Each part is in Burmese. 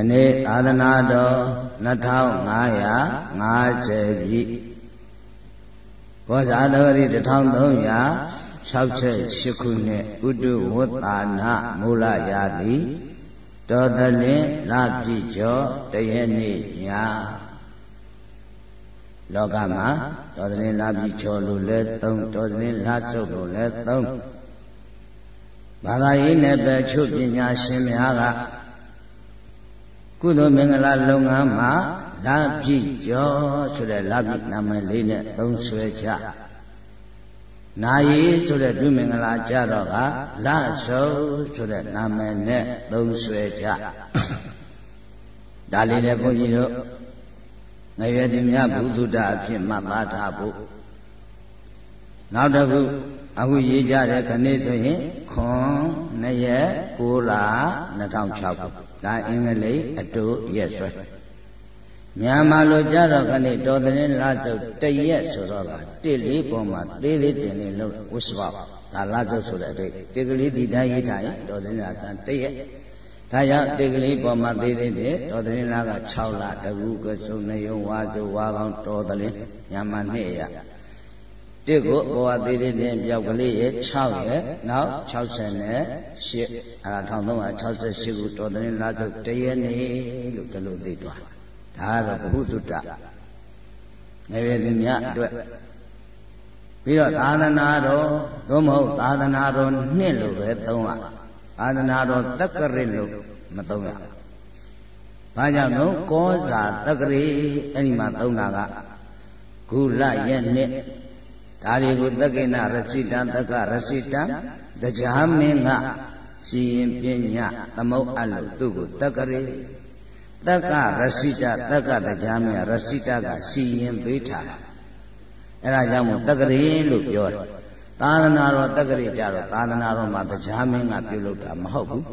နေ့သာသနာတော်2550ပြည့်ကောဇာတက္ကရီ1368ခုနှစ်ဥတုဝတ္တာနမူလရာသီတော်သလင်းလပြည့်ကျော်တရက်နေ့ညလောကမှာတော်သလင်းလပြည့်ကျော်လို့လဲသုံးတော်သလင်းလဆုပ်လို့လဲသုံးဘာသာရေးနဲ့ပဲချုပ်ပညာရှင်များကကုသိုလ်မင်္ဂလာလုပ်ငန်းမှာလပြည့်ကျော်ဆိုတဲ့လပြည့်နာမည်လေးနဲ့သုံးဆွဲကြနာယီဆိုတဲ့ဒုမင်္ဂလာကြတော့ကလဆုပ်ဆိုတဲ့နာမည်နဲ့သုံးဆွဲကြဒါလေးလည်းဘုန်းကြီးတို့ငရွယ်သူများဘုသူတ္တအဖြစ်မှတ်သားထားဖို့နောက်တစ်ခုအခုရေးကြတဲ့ခဏဆိုရင်ခွန်2ရက်9လ2006ခုဒါအင်္ဂလိပ်အတူရက်ဆွဲမြန်မာလိုကြတော့ခဏတော်တဲ့လစုပ်တရက်ဆိုတော့က1လေးပေါ်မှာသေးလေးတင်လေးလို့ဝစ္စဝဒါလစုပ်ဆိုတဲ့အတိတ်တကလေးဒီတိုင်းရေးထားရင်တော်တဲ့လက1ရက်ဒါကြောင့်တကလေးပေါ်မှာသေးသေးတဲ့တော်တဲ့လက6လတကူကစုံနေယုံဝါစုဝါကောင်းတော်တဲ့မြန်မာ2ရက်တစ်ကိုဘောသေးသေးတဲ့ပြောက်ကလေးရဲ့6ရဲ့နောက်68အဲ့ဒါ1368ခုတော်တဲ့လစုပ်တရက်နေလို့ဒီလိုသိသွားဒါကတော့ဘုသူတ္တငယ်သူများအတွက်ပြီးတော့သာသနာတော်သို့မဟုတ်သာသနာတော်နှစ်လို့ပဲသုံးရသာသနာတော်တက္ကရလို့မသုံးရဘာကြောင့်လို့ကောဇာတက္ကရီအဲ့ဒီမှာသုံးတာကဂုလရဲ့နှစ်ဒါတွေကိုတက္ကိနရစိတံတက္ကရစိတံတရားမင်းကရှိရင်ပညာသမုတ်အလို့သူ့ကိုတက္ကရီတက္ကရစိတတက္ကတရားမင်းရစိတကရှိရင်ပေးထားတာအဲ့ဒါကြောင့်မို့တက္ကရီလို့ပြောတယ်သာသနာတော်တက္ကရီကြတော့သာသနာတော်မှာတရားမင်းကပြုလုပ်တာမဟုတ်ဘူး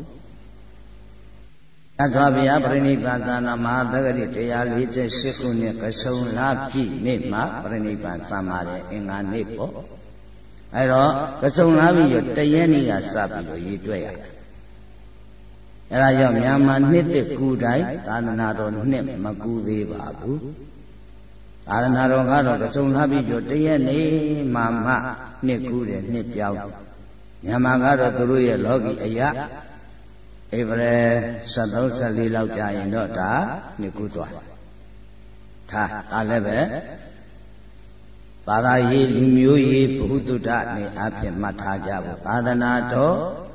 သတ္တဝါဘုရားပြိဋိဘံသာနာမဟာတက္ကရီ148ခုနှစ်ကဆုံလပြည့်နေ့မှာပြိဋိဘံသံပါတယ်အင်္ဂါနေ့ပေါ့အဲ့တော့ကဆုံလပြည့်ရတရက်နေ့ကစပြီးတော့ရည်တွက်ရတယ်အဲ့ဒါကြောင့်မြန်မာနှစ်တကူတိုင်းသာသနာတော်နှစ်မကူသေးပါဘူးသာသနာတော်ကတော့ကဆုံလပြည့်ရတရက်နေ့မှနှစ်ကူတယ်နှစ်ပြောင်းမြန်မာကတော့သူတို့ရဲ့လောကီအရာဧပြီ73 74လောက်ကြာရင်တော့ဒါနှစ်ကူသွားထားဒါလည်းပဲဘာသာရေးလူမျိုးရေးဘုသူတ္တနေအဖြစ်မှတ်ထားကြဖို့သာသနာတော်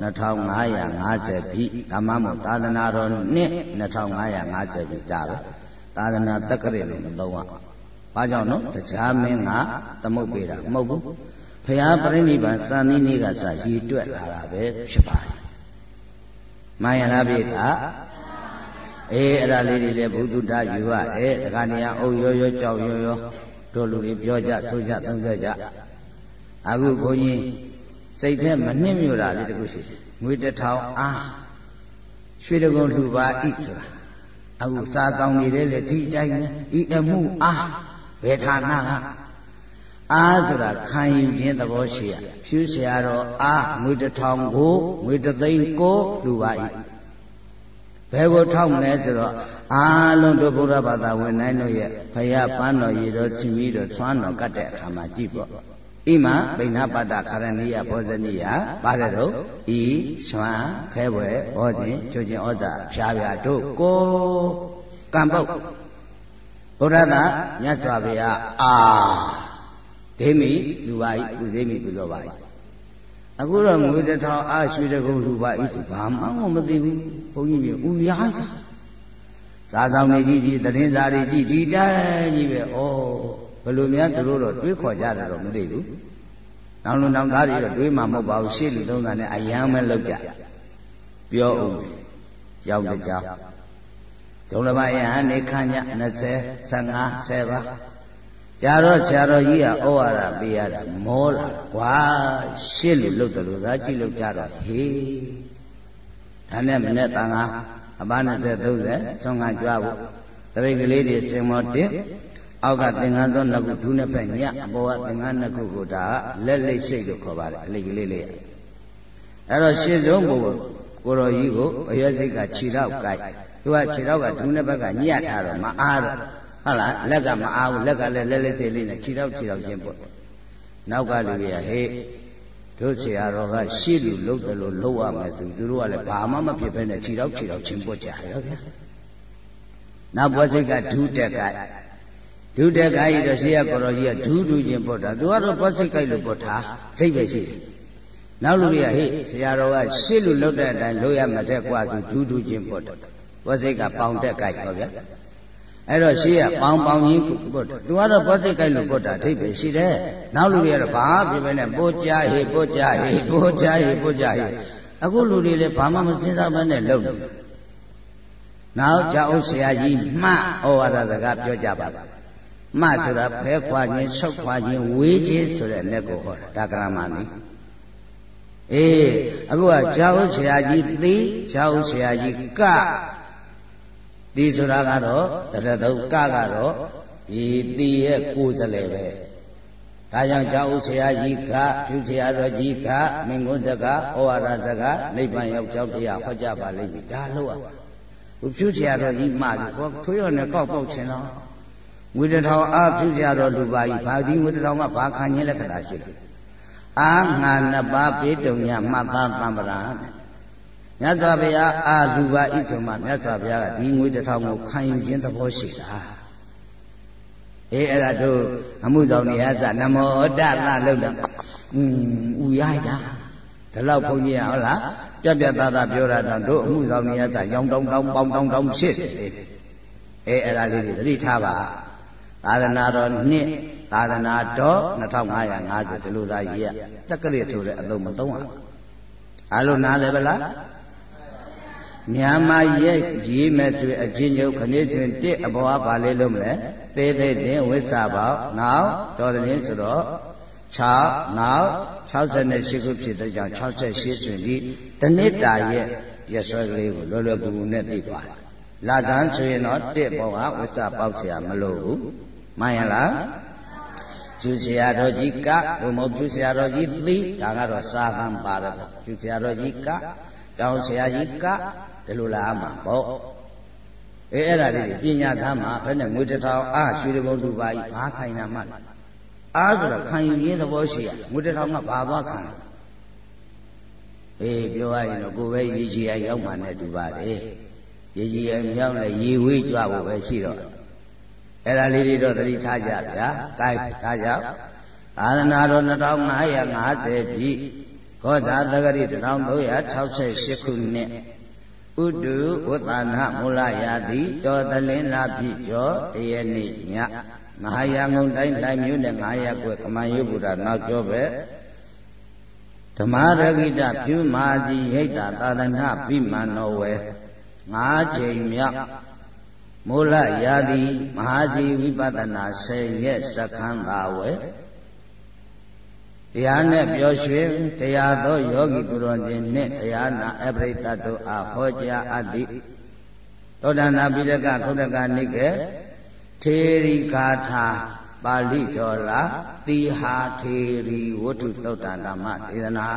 2550ပြည့်ဓမ္မမို့သာသနာတော်နှစ်2550ပြည့်ဒါပဲသာသနာတက္ကရီလို့မသုံးရဘာကြောင့်နော်တရားမင်းကသမုတ်ပေးတာမဟုတ်ဘူးဘုရားပြိဋိဘံစံဒီနေ့ကစရည်တွက်လာတာပဲဖြစ်ပါတယ်မှန်ရလားပြည့်သားအဲ့ဒါလေးတွေလည်းဘုသူတ္တယူရတယ်တခါနေရအုပ်ရောရောကြောက်ရောရောတို့လူတွေပြောကြဆိုကြသုံးကြကြအခုဘုန်းကြီးစိတ်ထဲမနှိမ့်မြို့တာလေးတခုရှိငွေ1000အားရွှေတကုံလှူပါဤဆိုတာအခုစာဆောင်နေတယ်လေဒီအတိုင်းပဲဤအမှုအားဘယ်ဌာနကအားဆိုတာခံယူခြင်းသဘောရှိရဖြူเสียတော့အားငွေ1000ကိုငွေ3သိန်းကိုလှူပါဤဘယ်ကိုထောက်မလဲဆိုတော့အားလုံးတို့ဗုဒ္ဓဘာသာဝင်တိုင်းတို့ရဲ့ဘုရားပန်းတော်ရည်တော်ချီမီတော်သွမ်းတော်ကတ်တဲ့အခါမှာကြည့်ပေါ့ဣမဗိဏပတ္တခရဏိယဘောဇနိယပါတယ်တော့ဤရွှမ်းခဲပွဲဘောခြင်းချွခြင်းဩဇာဖြားဖြားတို့ကိုကံပုတ်ဗုဒ္ဓသာမြတ်စွာဘုရားဒိမိလူပါဤကုသိမိပူဇော်ပါဤအခုတော့ငွေ1000အားရွှေတကုံလူပါဤဆိုဘာမှမသိဘူးဘုန်းကြီးမျိုးဥရားစားဆောင်နေကြီးဒီသတင်းစာတွေကြီးဒီတိုင်းကြီးပဲဩဘယ်လိုများသူတို့တော့တွေးခေါ်ကြတယ်တော့မသိဘူးနောက်လူနောက်သားတွေတော့တွေးမှမဟုတ်ပါဘူးရှေ့လူသုံးတာနဲ့အယံပဲလောက်ကြပြောအောင်ရောက်တဲ့ကြောင်းဒုလဘယဟန်နေခန့်ည20 15 10ပါကြာတော့ဆရာတော်ကြီးကဩဝါဒပေးရတာမောလာကွာရှေ့လူလုတ်တယ်လို့သာကြည့်လို့ကြတော့ဟေးဒါနဲ့မနဲ့တန်ခါအပါ20 30ဆုံးကကြွားဖို့တပိတ်ကလေးတွေစင်မောတက်အောက်ကသင်္ကန်းသောနှစ်ခုဒုနှစ်ဖက်ညအပေါ်ကသင်္ကန်းနှစ်ခုကိုဒါလက်လိတ်စိတ်လို့ခေါ်ပါတယ်အလိတ်ကလေးလေးအဲ့တော့ရှေ့ဆုံးဘုကိုတော်ကြီးကိုအရွက်စိတ်ကခြေတော့ကြိုက်သူကခြေထောက်ကဒူးနဲ့ဘက်ကညှက်ထားတော့မအားတော့ဟုတ်လားလက်ကမအားဘူးလက်ကလည်းလဲလဲသေးလေးနဲ့ခြေထောက်ချင်းပေါ့နောက်ကလူတွေကဟေးတို့ဆရာတော်ကရှေ့လူလှုပ်တယ်လို့လှုပ်ရမယ်ဆိုသူတို့ကလည်းဘာမှမဖြစ်ဘဲနဲ့ခြေထောက်ချင်းပွတ်ကြရောဗျာနောက်ပွတ်စိတ်ကဒူးတက်ကဒူးတက်ကိုင်းတော့ဆရာကိုတော်ကြီးကဒူးချင်းပွတ်တာသူကတော့ပွတ်စိတ်ကိုက်လို့ပွတ်တာဒိတ်ပဲရှိတယ်နောက်လူတွေကဟေးဆရာတော်ကရှေ့လူလှုပ်တဲ့အတိုင်းလှုပ်ရမှာတဲ့ကွာသူဒူးချင်းပွတ်တယ်ပွတ်စိတ်ကပေါင်တက်ကိုက်ရောဗျာအဲ့တော့ရှေ့ကပေါင်ကြီးပွတ်သူကတော့ပွတ်စိတ်ကိုက်လို့ပွတ်တာဒိတ်ပဲရှိတယ်နောက်လူတွေကတော့ဘာဖြစ်ပဲနဲ့ပို့ကြဟေးအခုလူတွေလည်းဘာမှမစဉ်းစားဘဲနဲ့လှုပ်တယ်နောက်ကြောက်ဆရာကြီးမှဩဝါဒစကားပြောကြပါမှဆိုတာဖဲခွာခြင်းဆုတ်ခွာခြင်းဝေးခြင်းဆိုတဲ့လက်ကိုဟောတာဒါကရမဏီအေးအခုကကြောက်ဆရာကြီးသိကြောက်ဆရာကြီးကဒီဆိုတာကတော့တရတုကကတော့ဒီသိရဲ့ကိုယ်စလဲပဲဒါကြောင့်ကြောက်ဆရာကြီးကဖြူဆရာတော်ကြီးကမင်္ဂုစကားဩဝါဒစကားနိဗ္ဗာန်ရောက်ကြောက်တရားဟောကြပါလိမ့်မယ်ဒါလို့อ่ะဖြူဆရာတော်ကြီးမှပြီကိုထွေးရနဲ့ကောက်ချင်တော့ငွေတစ်ထောင်အားဖြူဆရာတော်လူပါကြီးဘာဒီငွေတစ်ထောင်ကဘာခံခြင်းလက္ခဏာရှိလဲအာငါနှစ်ပါးပေတုံညမှတ်သားသံပရာမြတ်စွာဘုရားအာလူပါဤဆိုမှမြတ်စွာဘုရားကဒီငွေတစ်ထောင်ကိုခံယူခြင်းသဘောရှိတာအေးအဲ့ဒါတို့အမှုဆောင်နေရသနမောတသလို့တော့ဥရတာဒီလောက်ဘုန်းကြီးဟုတ်လားပြတ်သားပြောတာတော့တို့အမှုဆောင်နေရသရောင်တောင်းပေါင်းတောင်းဖြစ်တယ်အေးအဲ့ဒါလေးတွေသတိထားပါသာသနာတော်နှစ်သာသနာတော်2550ဒီလိုသားရေးရတက္ကရာဆိုတဲ့အသုံးမသုံးရအားလုံးနားလည်ပါလားမြန်မာရဲ့ရေးမဲ့ဆိုအချင်းချုပ်ခဏတွင်တစ်အဘောဘာလေးလုံးမလဲသေးတင်ဝိသပေါနောက်တော်တဲ့ဆိုတော့6နောက်68ခုဖြစ်တဲ့ကြောင့်68ဆိုပြီးတနစ်တာရဲ့ရဆွဲကလေးကိုလွယ်ကူနဲ့သိသွားတယ်လာသန်းဆိုရင်တော့တစ်ဘောကဝိသပေါက်เสียမလို့ဘူးမှန်ရလားကျူဆရာတော်ကြီးကဘုံမကျူဆရာတော်ကြီးသိဒါကတော့စာသံပါတယ်ကျူဆရာတော်ကြီးကတောင်းဆရာကြီးကဒီလိုလားမှာပေါ့အဲ့ဒါလေးပညာသားမှာဘယ်နဲ့ငွေတစ်ထောင်အားရွှေတဘုံလူပါကြီးဘာခိုင်တာမှအားဆိုတော့ခံယူရင်းသဘောရှိရငွေတစ်ထောင်ကဘာသွားခံပြောရရင်တော့ကိုယ်ပဲရည်ကြီးရရောက်မှနဲ့တူပါတယ်ရည်ကြီးရမြောက်လဲရည်ဝေးကြွဖို့ပဲရှိတော့အဲ့ဒါလေးတွေတော့သတိထားကြဗျာ။ကဲဒါကြောင့်သာသနာတော်2550ပြည့်ခောသာသက္ကရာ1368ခုနှစ်ဥတုဝတ္တနာမူလရာသီတော်သလင်းလာပြည့်ကျော်တရနေ့ညမဟာယာငုံတိုင်းလှိုင်မြို့နယ်9ရပ်ကွက်ကမန်ယုဗုဒ္ဓနောက်ကျောပဲဓမ္မရဂိတဖြူမာကြီးဟိတ်တာသာသနာပိမန်တော်ဝဲ9ချိန်မြောက်မူလရာသီမဟာကြီးဝိပဿနာ10ရက်စခန်းသာဝဲတရားနဲ့ပျော်ရွှင်တရားသောယောဂီသူတော်ချင်းနှင့်တရားနာအပရိသတ်တို့အားဟောကြားအပ်သည့်သောတနာပိဋကခုဏကနိကေထေရီဂါထာပါဠိတော်လာသီဟာထေရီဝတ္ထုသုတ်တဓမ္မဒေသနာ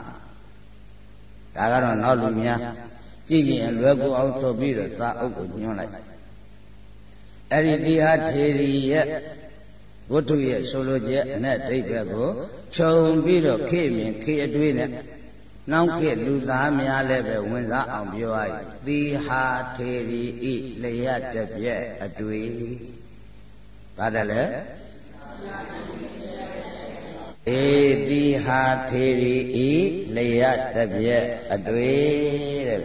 ဒါကတော့နောက်လူများကြည့်ရင်လွယ်ကူအောင်ဆိုပြီးတော့သာအုပ်ကိုညွှန်းလိုက်အဲ့ဒီသီဟာထေရီရဲ့ဝတ္ထုရဲ့ဆိုလိုချက်နဲ့အဓိပ္ပာယ်ကိုခြုံပြီးတော့ခေမြင်ခေအတွေ့နဲ့နောက်ခေလူသားများလည်းပဲဝင်စားအောင်ပြောရည်သီဟာထေရီဤလျက်တပြက်အတွေ့ပါတယ်လေသီဟာထေရီဤလျက်တပြက်အတွေ့တဲ့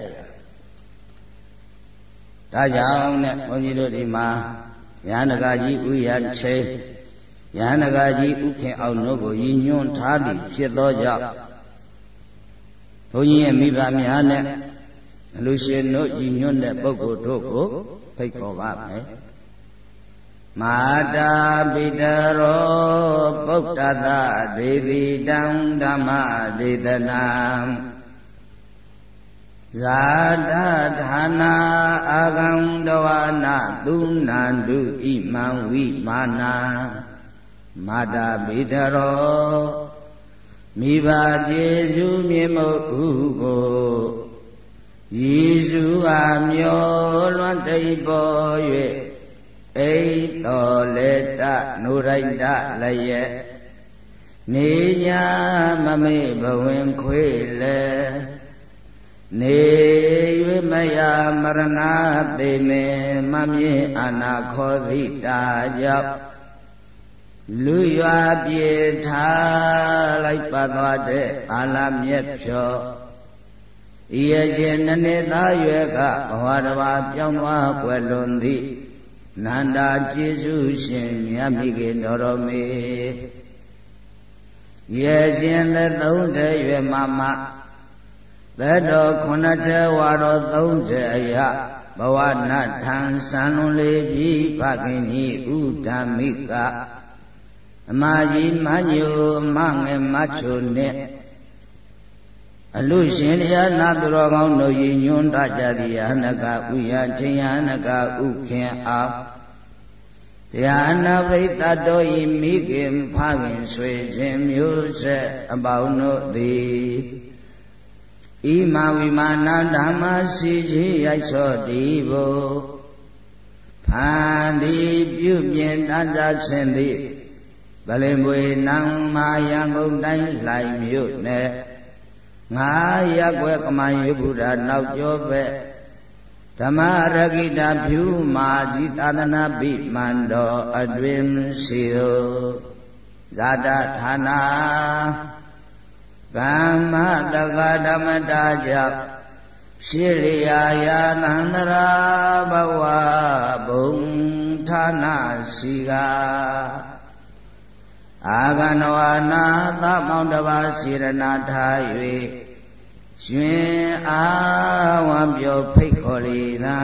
ဒါကြောင့်နဲ့ဘုန်းကြီးတို့ဒီမှာယန္တကာကြီးဥယျာချိယန္တကာကြီးဥခင်အောင်တို့ကိုရည်ညွှန်းထားသည်ဖြစ်သောကြောင့်ဘုန်းကြီးရဲ့မိဘများနဲ့လူရှင်တို့ရည်ညွှန်းတဲ့ပုဂ္ဂိုလ်တို့ကိုဖိတ်ခေါ်ပါမယ်မာတာပိတရောပုဒ္ဒတဒေဝီတံဓမ္မဒေသနာဇာတဌာနာအာဂံတဝနာသုနန္တုဣမံဝိမာနာမာတာပိတရောမိဘကျေစုမြေမုတ်ဟုကိုယေရှုအားမျောလန်တိပေါ်၍အိတော်လေတနုရိုက်တလည်းရဲ့နေညာမမေ့ဘဝင်ခွေလေနေ၍မယမရဏသေမေမမြင်အနာခောသီတာကြောင့်လူရွာပြေထားလိုက်ပါသွားတဲ့အာလမြက်ဖြောဤရခြင်းနနေသားရွယ်ကဘဝတစ်ပါးပြောင်းသွားွယ်လွန်သည်နန္ဒာကျေးဇူးရှင်မြတ်မိခင်တော်မေရခြင်းသက်30ရွယ်မမသက်တော်90ဝါတော်30အယဘဝနထံစံလွန်လေးပြီဖခင်ကြီးဥဒ္ဓမိကအမကြီးမညိုမငယ်မချိုနဲ့အလူရှင်တရားနာသူတော်ကောင်းတို့ရည်ညွန်းတကြသည်အနကဥယချင်းယနကဥခင်အောင်တရားနာပရိသတ်တို့ဤမိခင်ဖခင်ဆွေခြင်းမျိုးဆက်အပေါင်းတို့သည်ဣမဝိမာနဓမ္မရှိကြီးရိုက်စောတိဘုဖန်ဒီပြုပြင်တတ်ကြခြင်းသည်ဗလင်မွေနံမာရန်ကုန်တိုင်းလှိုင်မြို့နယ်ငါရက်ွယ်ကမယေဗုဒ္ဓနောက်ကျောပဲဓမ္မရဂိတဖြူမာကြီးသာသနာပိမန္တောအတွင်ရှိသောဇာတဌာနာကမ္မတက္ကဓမ္မတာကြောင့်ရှိရိယာယာသန္တရာဘဝဘုံဌာနရှိကအာဂနဝနာသမောင်တပါးစေရနာထား၍ရှင်အာဝံပြောဖိတ်ခေါ်လေသာ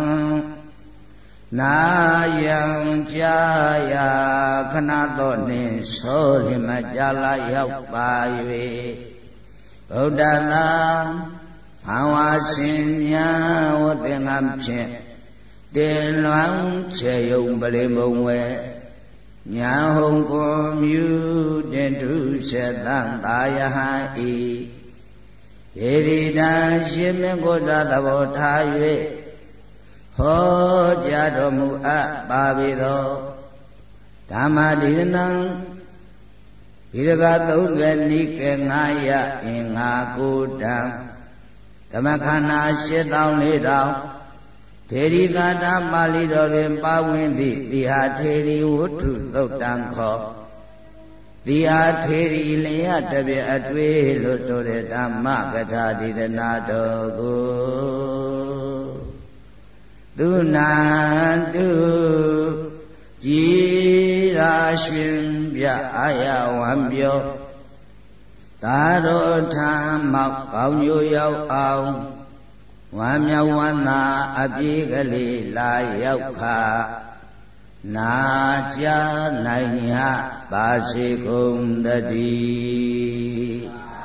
နာယံကြာယာခဏတော့နှင့်ဆိုလင်မကြာလာရောက်ပါ၍ဗုဒ္ဓသာဟံဝါရှင်မြတ်ဝတ္တငါဖြင့်တင်လွမ်းချေယုံပလင်မုံဝဲညာဟုံကိုမြူတင်ထုချက်သံသာယဟံဤဒေဒီတံရှင်မင်းကိုသာသဘောထား၍ဟောကြားတော်မူအပ်ပါပေသောဓမ္မဒေသနာဘိရက30နိကေ900အင်္ဂါ9တံဓမ္မခန္ဓာ7400ထေရီကာတာပါဠိတော်တွင်ပါဝင်သည့်တိဟာထေရီဝတ္ထုသုတ်တံခောတိဟာထေရီလျက်တပြည့်အတွေ့လို့ဆိုတဲ့ဓမ္မကထာဒေသနာတော်ကိုသူနာတုကြည်သာရှင်ပြအာယဝံပြောသာတော်ထံမောက်ကောင်းညိုရောက်အောင်ဝမ်းမြောက်ဝမ်းသာအပြေးကလေးလာရောက်ခါနာကြနိုင်ဟပါစေကုန်တည်း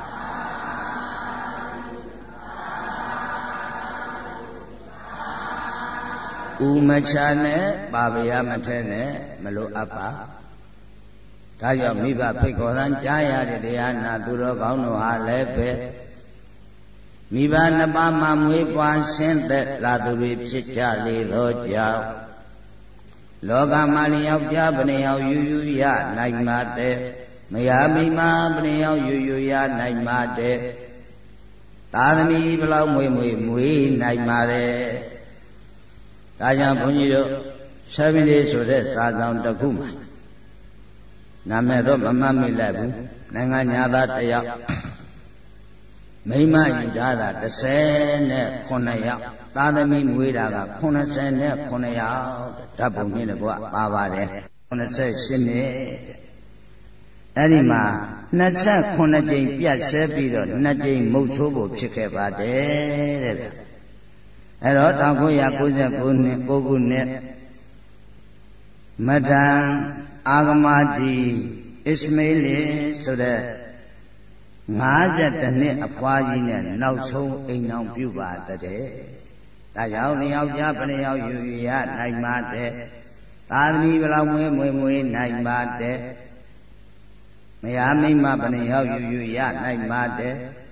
ဥမချနဲ့ပါဗျာမထဲနဲ့မလို့အပ်ပါဒါကြောင့်မိဘဖိတ်ခေါ်သံကြားရတဲ့တရားနာသူတော်ကောင်းတို့ဟာလည်းပဲမိဘနှစ်ပါးမှမွေးပွားဆင်းသက်လာသူတွေဖြစ်ကြလေသောကြောင့်လောကမှာလျောက်ပြဘယ်နှယောက်ယူယူရနိုင်ပါတဲ့မယားမိမဘယ်နှယောက်ယူယူရနိုင်ပါတဲ့သာသမီဘလောက်မွေးနိုင်ပါတဲ့ဒါကြောင့်ဘုန်းကြီးတို့7မိနစ်ဆိုတဲ့စာဆောင်တစ်ခုမှာနာမည်တော့မမှတ်မိလိုက်ဘူးနိုင်ငံညာသားတစ်ယောက်မိမယူထားတာ39ယောက်သာသမီမွေးတာက89ယောက်ဓာတ်ပုံနဲ့ကွာပါပါတယ်88နှစ်အဲ့ဒီမှာ29ကြိမ်ပြတ်ဆဲပြီးတော့2ကြိမ်မုတ်ဆိုးဖို့ဖြစ်ခဲ့ပါတယ်တဲ့အဲ့တော့1999နှစ်9ခုနှစ်မဒံအာဂမတိအစ္စမေးလီဆိုတဲ့52နှစ်အဖွားကြီးနဲ့နောက်ဆုံးအိမ်အောင်ပြုပါတဲ့ဒါကြောင့်2ယောက်ကြားဘယ်နှယောက်ယူရနိုင်ပါတဲ့သာသမီဘယ်လောက်မွေးနိုင်ပါတဲ့မယားမိန်းမဘယ်နှယောက်ယူရနိုင်ပါတဲ့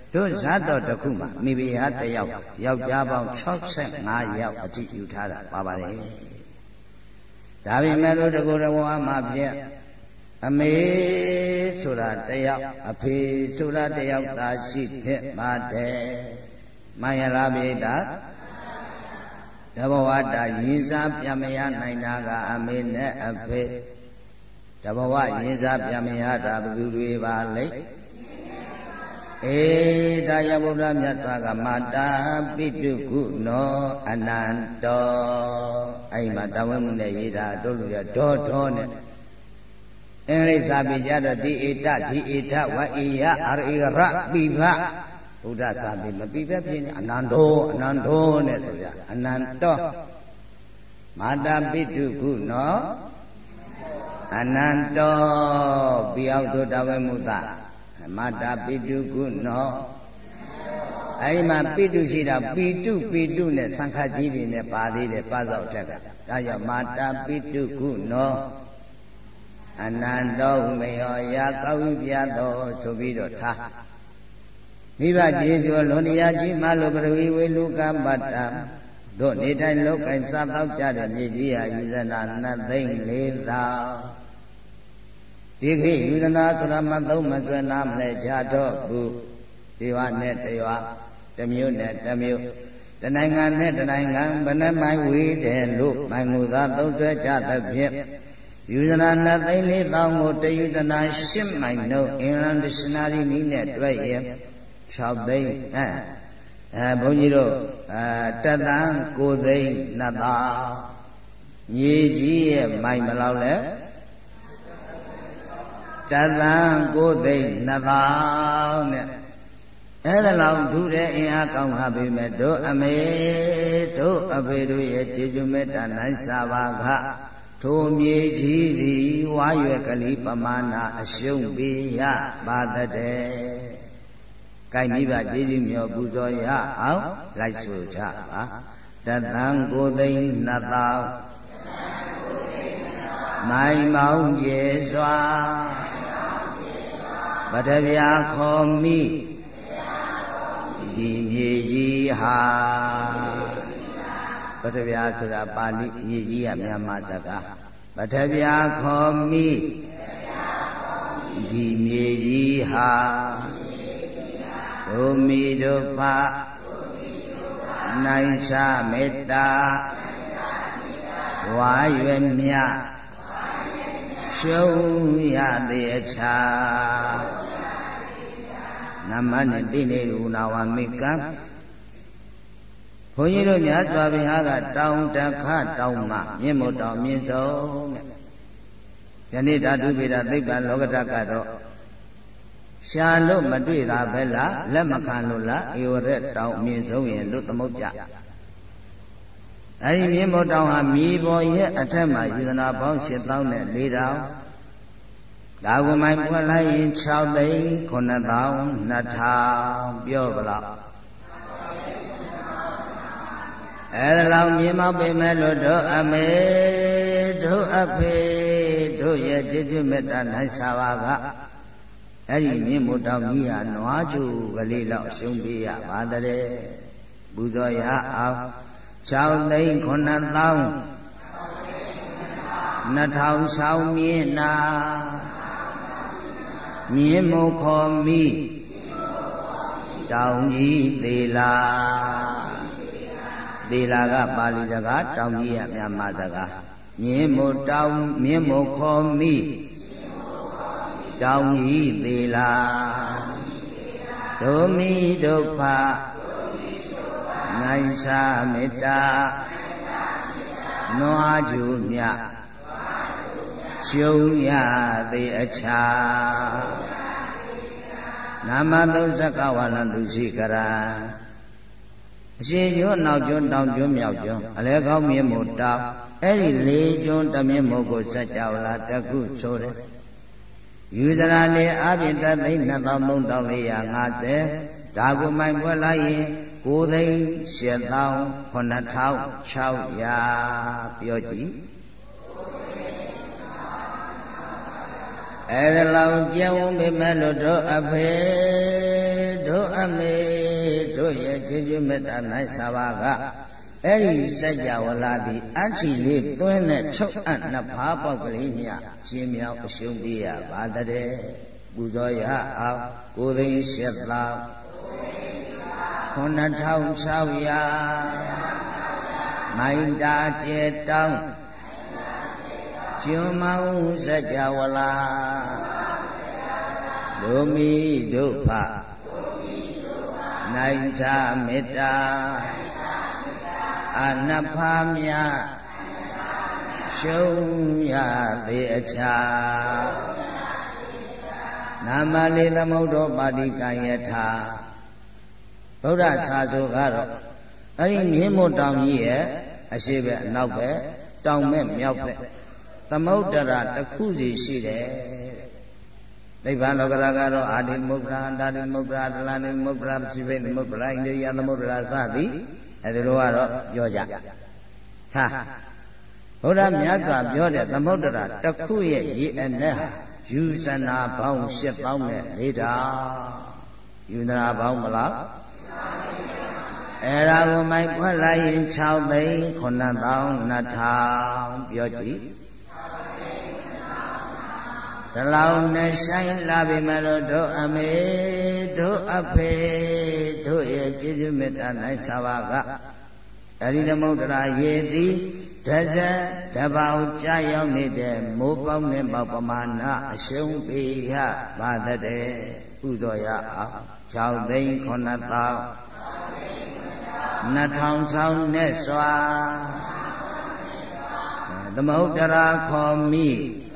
တို့ဇတ်တော်တစ်ခုမှာမိဖုရားတစ်ယောက်ယောက်ျားပေါင်း65ယောက်အထိယူထားတာပါပါတယ်ဒါပေမဲ့လို့တကူတော်မှာဖြင့်အမေဆိုတာတစ်ယောက်အဖေဆိုတာတစ်ယောက်သာရှိဖြစ်ပါတယ်မှန်ရလားပြိတ္တာတဘောဝတာရင်းစားပြမရနိုင်တာကအမေနဲ့အဖေတဘောဝရင်းစားပြမရတာဘယ်သူတွေပါလိမ့်အေဒါယဗုဒ္ဓမြတ်စွာကမာတာပိတုကုနောအနန္တောအဲ့မှာတဝဲမှုနဲ့ရေးတာတို့လူရဒေါဒေါနဲ့အင်္ဂလိပ်စာပေကြတော့ဒီဧတဒီဧထဝအိယအရိရပိဘဘုရားစာပေမပိဘဖြစ်နေအနန္တောအနန္တောနဲ့ဆိုကြအနန္တောမာတာပိတုကုနောအနန္တောပြီးအောင်ဆိုတဝဲမှုသာမာတာပိတုကုနောအဲဒီမှာပိတုရှိတာပိတုနဲ့သံခါကြီးတွေနဲ့ပါသေးတယ်ပါသောက်ထက်ကဒါကြောင့်မာတာပိတုကုနောအနန္တောမေယောယာကောက်ပြတော်ဆိုပြီးတော့ထားမိဘကျေးဇူးလွန်တရားကြီးမှလို့ပရဝီဝေလူကပတ္တတို့နေတိုင်းလောကင်စားတော့ကြတဲ့မြေကြီးဟာယူဇနာ2,400,000ဒီခေတ်ယူဇနာဆိုတာမသုံးမကျွဲနားမလဲကြတော့ဘူးဒီဝနဲ့တရွာတစ်မျိုးနဲ့တစ်မျိုးတနိုင်ငံနဲ့တနိုင်ငံဘယ်နှမိုင်ဝေးတယ်လို့မိုင်ငူသာသုံးဆွဲကြသဖြင့်ယူဇနာ2,400,000ကိုတယူဇနာ10မိုင်နှုန်းအင်္ဂလန်ဒစ်ရှင်နာရီနည်းနဲ့တွက်ရင်6သိန်းဘုန်းကြီးတို့1,900,000မြေကြီးရဲ့မိုင်မလောက်လဲ1,900,000နဲ့အဲ့ဒါလောက်ထူတဲ့အင်အားကောင်းဟာပေမဲ့တို့အမေတို့အဖေတို့ရဲ့ကျေးဇူးမေတ္တာနိုင်စာပါကထိုမြေကြီးသည်ဝါရွယ်ကလေးပမာဏအရှုံးပေးရပါတဲ့။ကိုင်မိဘကျေးဇူးမြော်ပူဇော်ရအောင်လိုက်ဆိုကြပါ1,900,000မိုင်မောင်းကျေစွာပထဗျာခေါ်မိဒီမြေကြီးဟာပထဗျာဆိုတာပါဠိမြေကြီးကမြန်မာစကားပထဗျာခေါ်မိဒီမြေကြီးဟာဒုမိဒုဖနိုင်ချမေတ္တာဝါရွယ်မြရှုံးရသည်အခြားနမနဲ့တိနေရုဏဝမိကံဘုန်းကြီးတို့မြတ်စွာဘုရားကတောင်တခတောင်မှမြင့်မို့တောင်မြင့်ဆုံးတဲ့ယနေ့ဓာတုပေဒသိပ္ပံလောကဓာတ်ကတော့ရှာလို့မတွေ့တာပဲလားလက်မခံလို့လားဧဝရက်တောင်မြင့်ဆုံးရင်လို့သမုတ်ကြအဲဒီမြင့်မို့တောင်ဟာမြေပေါ်ရဲ့အထက်မှာယူဇနာပေါင်း8,400ဒါကိုမိုင်ဖွင့်လိုက်ရင်6,9,200ပြောဗလားအဲ့ဒါလောက်မြင်မောက်ပေမဲ့လို့တို့အမေတို့အဖေတို့ရဲ့ကျေးဇူးမေတ္တာနိုင်စာပါကအဲ့ဒီမြင့်မို့တောင်ကြီးဟာနွားချိုကလေးလောက်ရှုံးပေးရပါတဲ့ပူဇော်ရအောင်6,9,000 2,000မြင့်နာမြင့်မို့ခေါ်မိတောင်ကြီးသေးလားကပါဠိစကားတောင်ကြီးရမြန်မာစကားမြင့်မို့တောင်မြင့်မို့ခေါ်မိတောင်ကြီးသေးလားဒုမိဒုဖနိုင်စာမေတ္တာနွားကျူမြရှုံးရသည်အခြားနာမသုဇကဝလံသူရှိကရာအရှိကျွန်းနောက်ကျွန်းတောင်ကျွန်းမြောက်ကျွန်းအလဲကောင်းမြင့်မို့တောင်အဲ့ဒီ4ကျွန်းတမြင့်မို့ကိုစัจ java လာတခုဆိုတယ်ယူဇရာနေအပြင်တသိန်း 2,350ဒါကိုမိုင်ဖွက်လိုက်ရင်9,8,9,600ပြောကြည့်အဲ့ဒါလောက်ကျန်ဝင်ပေမဲ့လို့တို့အဖေတို့အအမေတို့ရဲ့ကျေးဇူးမေတ္တာ၌သာပါကအဲ့ဒီစัจ java လာသည်အချီလေးသွင်းတဲ့ချုပ်အပ်နှစ်ဖားပေါက်ကလေးမြရှင်းမြောက်အရှုံးပေးရပါတဲ့ပူဇော်ရအောင်ကိုသိန်း၈သောင်း9600မိုင်တာကျဲတောင်းကျွမ်းမောင်းစัจ java လာလူမီတို့ဖနိုင်ချမေတ္တာအနဖာမြရှုံးရသေးအချာနာမလေးသမုဒ္ဒောပါတိကယထာဗုဒ္ဓဆာဆိုကတော့အဲ့ဒီမြင်းမတောင်ကြီးရဲ့အရှိဘက်အနောက်ဘက်တောင်မဲ့မြောက်ဘက်သမုဒ္ဒရာတစ်ခုစီရှိတယ်နိဗ္ဗာန်လောကရာကတော့အာတိမုဒ္ဒရာအန္တာတိမုဒ္ဒရာဒလနိမုဒ္ဒရာပိပိမုဒ္ဒရာဣန္ဒိယသမုဒ္ဒရာစသည်အဲဒီလိုကတော့ပြောကြဟာဘုရားမြတ်ကပြောတဲ့သမုဒ္ဒရာတစ်ခုရဲ့ရေအနက်ဟာယူဇနာပေါင်း8000နဲ့4တာယူဇနာပေါင်းမလားအဲ့ဒါကိုမိုက်ဖွက်လိုက်ရင်6သိန်း9200ပြောကြည့်တလောင်နဲ့ဆိုင်လာပြီမလို့တို့အမေတို့အဖေတို့ရဲ့ကျေးဇူးမေတ္တာ၌သာပါကအဲ့ဒီသမုဒ္ဒရာရေသည်တဇက်တပေါင်းကြာရောက်နေတဲ့မိုးပေါင်းနဲ့ပေါပမာဏအရှုံးပေးရပါတဲ့ပူဇော်ရအောင်6သိန်း9000 2000ဆောင်နဲ့စွာသမုဒ္ဒရာခေါ်မိ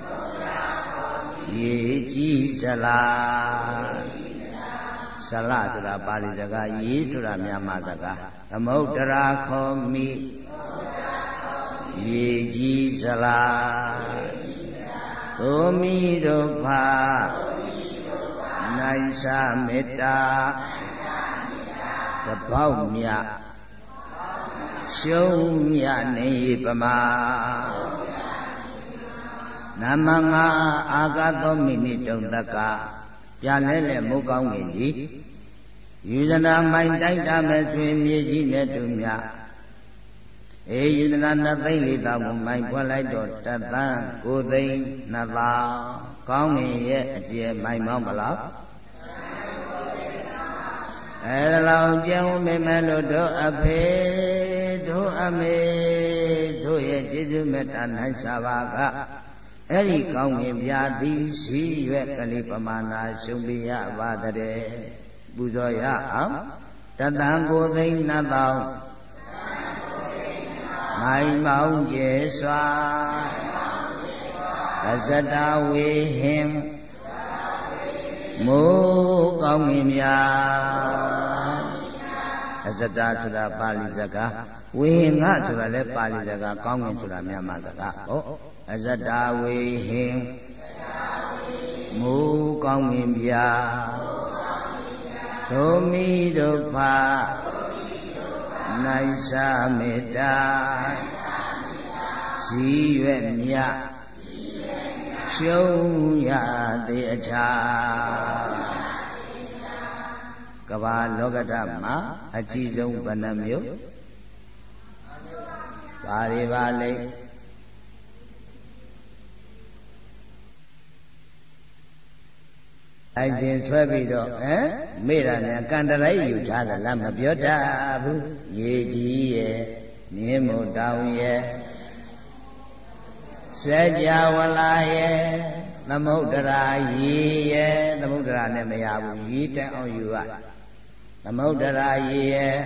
ရေကြီးဇလားဇလားဆိုတာပါဠိစကားရေဆိုတာမြန်မာစကားသမုဒ္ဒရာခေါ်မိရေကြီးဇလားကိုမိတို့ဖာနိုင်စာမေတ္တာတပေါက်မြရှုံးရနေပမာနမငါအာဂသောမိနိတုံတကပြန်လဲမိုးကောင်းငင်ကြီးယူဇနာမိုင်တိုက်တာမဲ့တွင်မြေကြီးနဲ့တူမြအေးယူဇနာ2သိန်း4သောင်းကိုမိုင်ဖွက်လိုက်တော့1သန်း9သိန်း2သောင်းကောင်းငင်ရဲ့အကျယ်မိုင်မောင်းဘလောက်အဲ့ဒါလောက်ကျုံမိမဲ့လို့တို့အဖေတို့အမေတို့ရဲ့ကျေးဇူးမေတ္တာ၌သာပါကအဲ့ဒီကောင်းငင်ပြသည်ရှိရွက်ကလေးပမာဏရှုံးပြရပါတဲ့ပူဇော်ရအောင်တသံကိုသိန်း2000မိုင်မောင်းကျဲစွာအဇတဝေဟင်မိုးကောင်းငင်များအဇတဆိုတာပါဠိစကားဝေဟင်ငဆိုတာလည်းပါဠိစကားကောင်းငင်ဆိုတာမြန်မာစကားဟုတ်အဇတဝေဟင်မိုးကောင်းငင်ပြဒုမိဒုဖာနိုင်စာမေတ္တာဇီးရွက်မြရှုံးရသေးအချာကမ္ဘာလောကဓာတ်မှာအကြီးဆုံးဘယ်နှမျိုးဘာတွေပါလဲအိုင်တင်ဆွဲပြီးတော့မေ့တာနဲ့ကန္တရိုက်ယူထားသလားမပြောတတ်ဘူးရေကြီးရဲ့မြင်းမို့တောင်ရဲ့စัจ java လာရဲ့သမုဒ္ဒရာရေရဲ့သမုဒ္ဒရာနဲ့မရဘူးရေတက်အောင်ယူရသမုဒ္ဒရာရေရဲ့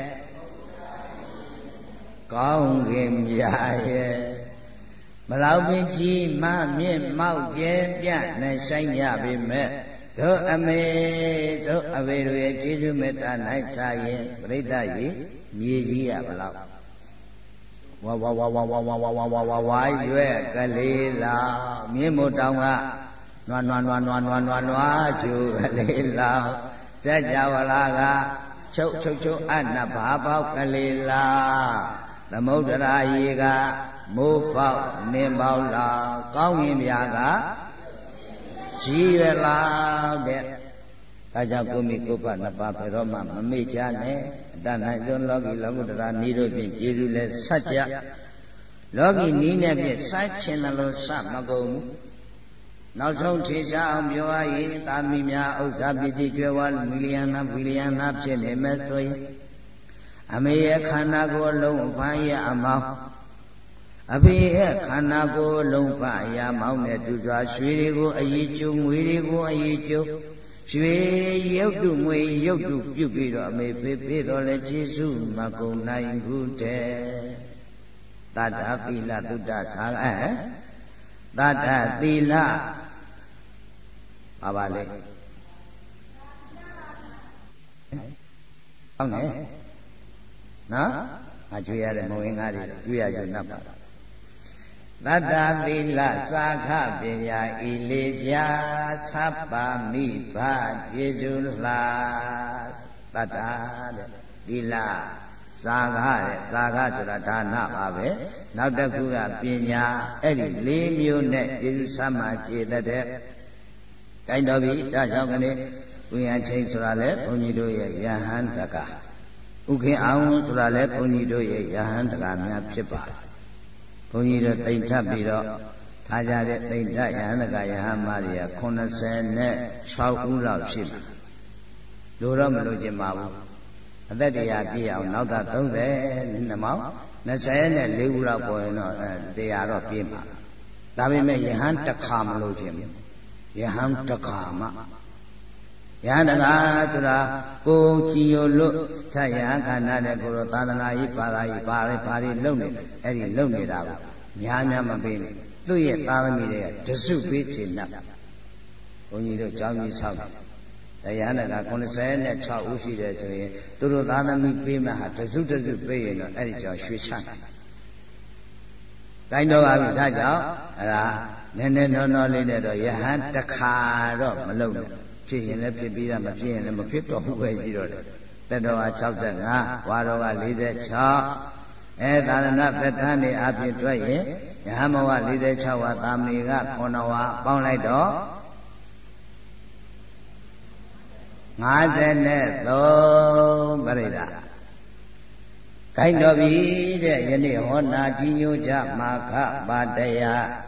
ကောင်းကင်မြာရဲ့မလောက်ပင်ကြီးမမြင့်မောက်ကျဲပြန့်နဲ့ဆိုင်ကြပေမဲ့တို့အမေတို့အဖေတို့ရဲ့ကျေးဇူးမေတ္တာ၌သာရင်ပြိဿရေမြေကြီးရဘလောက်ဝါဝါရွက်ကလေးလောင်မြင်းမို့တောင်ကနွားချူကလေးလောင်စัจ java လာကချုပ်အနဘာပေါက်ကလေးလောင်သမုဒ္ဒရာရေကမိုးပေါက်နင်းပေါက်လောင်ကောင်းငင်ပြာကကြီးရလောက်တဲ့ဒါကြောင့်ကိုမိကိုဖနှစ်ပါးဘယ်တော့မှမမေ့ကြနဲ့အတဏ္ဍစွန်းလောကီလောကုတ္တရာဤတို့ဖြင့်ကျေစုလဲဆက်ကြလောကီနီးနဲ့ဖြင့်စိုက်ချင်တယ်လို့စမကုန်ဘူးနောက်ဆုံးထေချအောင်ပြောရရင်သာသမီများဥစ္စာပစ္စည်းကျွဲဝါမီလီယံနာဖြစ်နေမယ်ဆိုရင်အမေရဲ့ခန္ဓာကိုယ်လုံးဖားရအမောင်းအဖေရဲ့ခန္ဓာကိုယ်လုံးဖားရမောင်းနဲ့တူစွာရွှေတွေကိုအရေးကျုံငွေတွေကိုအရေးကျုံရွှေရုပ်တုငွေရုပ်တုပြုတ်ပြီးတော့အမေဖေဖေတော်လဲကျေးဇူးမကုန်နိုင်ဘူးတဲ့တတ္တသီလသုတ္တသာတတ္တသီလပါလေဟုတ်နဲ့နော်ငါကြွေးရတဲ့မဝင်ကားတွေကြွေးရကြနှပ်ပါတတ္တသီလသာခပညာဤလေးပြသဗ္ဗမိဘကျေစုလှတတ္တတဲ့သီလသာခတဲ့သာခဆိုတာဒါနပါပဲနောက်တစ်ခုကပညာအဲ့ဒီ၄မျိုးနဲ့ကျေစုဆမ်းမှခြေတဲ့ကိုင်းတော်ပြီဒါကြောင့်ကနေ့ဥယျာဉ်ချိန်ဆိုတာလေဘုန်းကြီးတို့ရဲ့ယဟန်တကဥခင်အောင်ဆိုတာလေဘုန်းကြီးတို့ရဲ့ယဟန်တကများဖြစ်ပါတယ်ဘုန်းကြီးတို့တိမ်ထပ်ပြီးတော့ထားကြတဲ့တိမ်ထပ်ယဟန်တကယဟန်မတွေက86ဦးလောက်ရှိမှာလိုတော့မလိုချင်ပါဘူးအသက်တရားပြည့်အောင်နောက်တာ30နှစ်မောင်24ဦးလောက်ပေါ်ရင်တော့တရားတော့ပြည့်မှာဒါပေမဲ့ယဟန်တစ်ခါမလိုချင်ဘူးယဟန်တကာမယဟန်တကာဆိုတာကိုကြည်ရလို့သတ်ယဟန်ခန္ဓာတဲ့ကိုတော့သာသနာရေးဘာသာရေးဘာတွေလုံနေတယ်အဲ့ဒီလုံနေတာကိုများမပေးနဲ့သူ့ရဲ့သားသမီးတွေကတစုပေးချင်တတ်ဘုန်းကြီးတို့ကျောင်းကြီးဆောက်တယ်ယဟန်တကာ96ဦးရှိတယ်ဆိုရင်သူတို့သားသမီးပေးမှဟာတစုပေးရင်တော့အဲ့ဒီကြောင့်ရွှေချတယ်တိုင်းတော့ပါပြီဒါကြောင့်အဲ့ဒါနည်းနည်းနော်လေးနဲ့တော့ယဟန်တစ်ခါတော့မလုပ်နဲ့ဖြစ်ရင်လည်းဖြစ်ပြီးသားမဖြစ်ရင်လည်းမဖြစ်တော့ဘူးပဲရှိတော့တယ်သက်တော်က65ဝါတော်က46သာသနာသက်တမ်းနေအဖြစ်တွက်ရင်ယဟန်ဘဝ46ဝါသာမဏေက9ဝါပေါင်းလိုက်တော့53ပြိဿခိုင်းတော်ပြီတဲ့ယနေ့ဟောနာကြီးညိုကြမာခပါတယ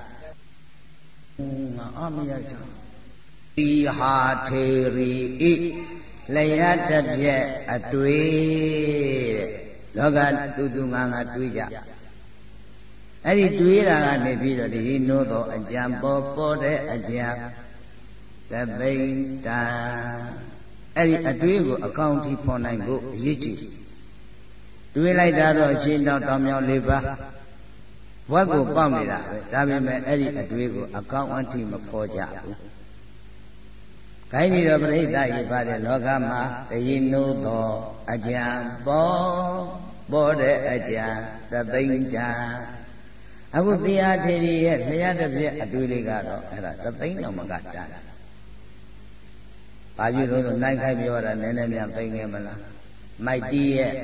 ငါအမရကြတိဟာထေရီဣလျတ်တပြက်အတွေ့တဲ့လောကသူငါတွေးကြအဲ့ဒီတွေးတာကနေပြီးတော့ဒီနိုးတော့အကြံပေါ်တဲ့အကြံသသိမ့်တံအဲ့ဒီအတွေးကိုအကောင့်ထိဖော်နိုင်ဖို့အရေးကြီးတွေးလိုက်တာတော့ရှင်းတောင်မြောက်လေးပါဘဝကိုပေါက်နေတာပဲဒါပေမဲ့အဲ့ဒီအတွေးကိုအကောင့်အထိမဖော်ကြဘူး။ခိုင်းနေတော့ပြိဿရေပါတဲ့လောကမှာတည်နိုးသောအကြံပေါ်တဲ့အကြံသသိမ့်တံအခုတရားထေရီရဲ့လျှက်တစ်ပြက်အတွေးလေးကတော့အဲ့ဒါသသိမ့်တော်မကတတ်တာ။ဘာကြီးလို့ဆိုနိုင်ခိုင်းပြောတာနည်းနည်းများသိငယ်မလား။မိုက်တီးရဲ့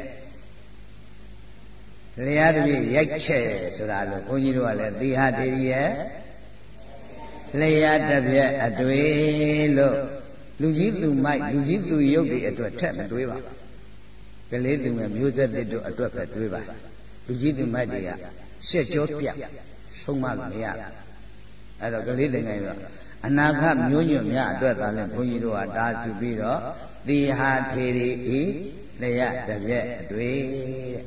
လျှက်တစ်ပြက်ရိုက်ချက်ဆိုတာလို့ဘုန်းကြီးတို့ကလည်းသီဟထေရီရဲ့လျှက်တစ်ပြက်အတွေးလို့လူကြီးသူမိုက်လူကြီးသူရုပ်တွေအတွက်ထက်မတွေးပါကလေးသူငယ်မျိုးဆက်တို့အတွက်ပဲတွေးပါလူကြီးသူမိုက်တွေကရှက်ကြောပြဆုံးမလို့မရဘူးအဲ့တော့ကလေးသူငယ်တော့အနာဂတ်မျိုးညွန့်များအတွက်သာလဲဘုန်းကြီးတို့ကတားစုပြီးတော့သီဟထေရီဤလျှက်တစ်ပြက်အတွေးတဲ့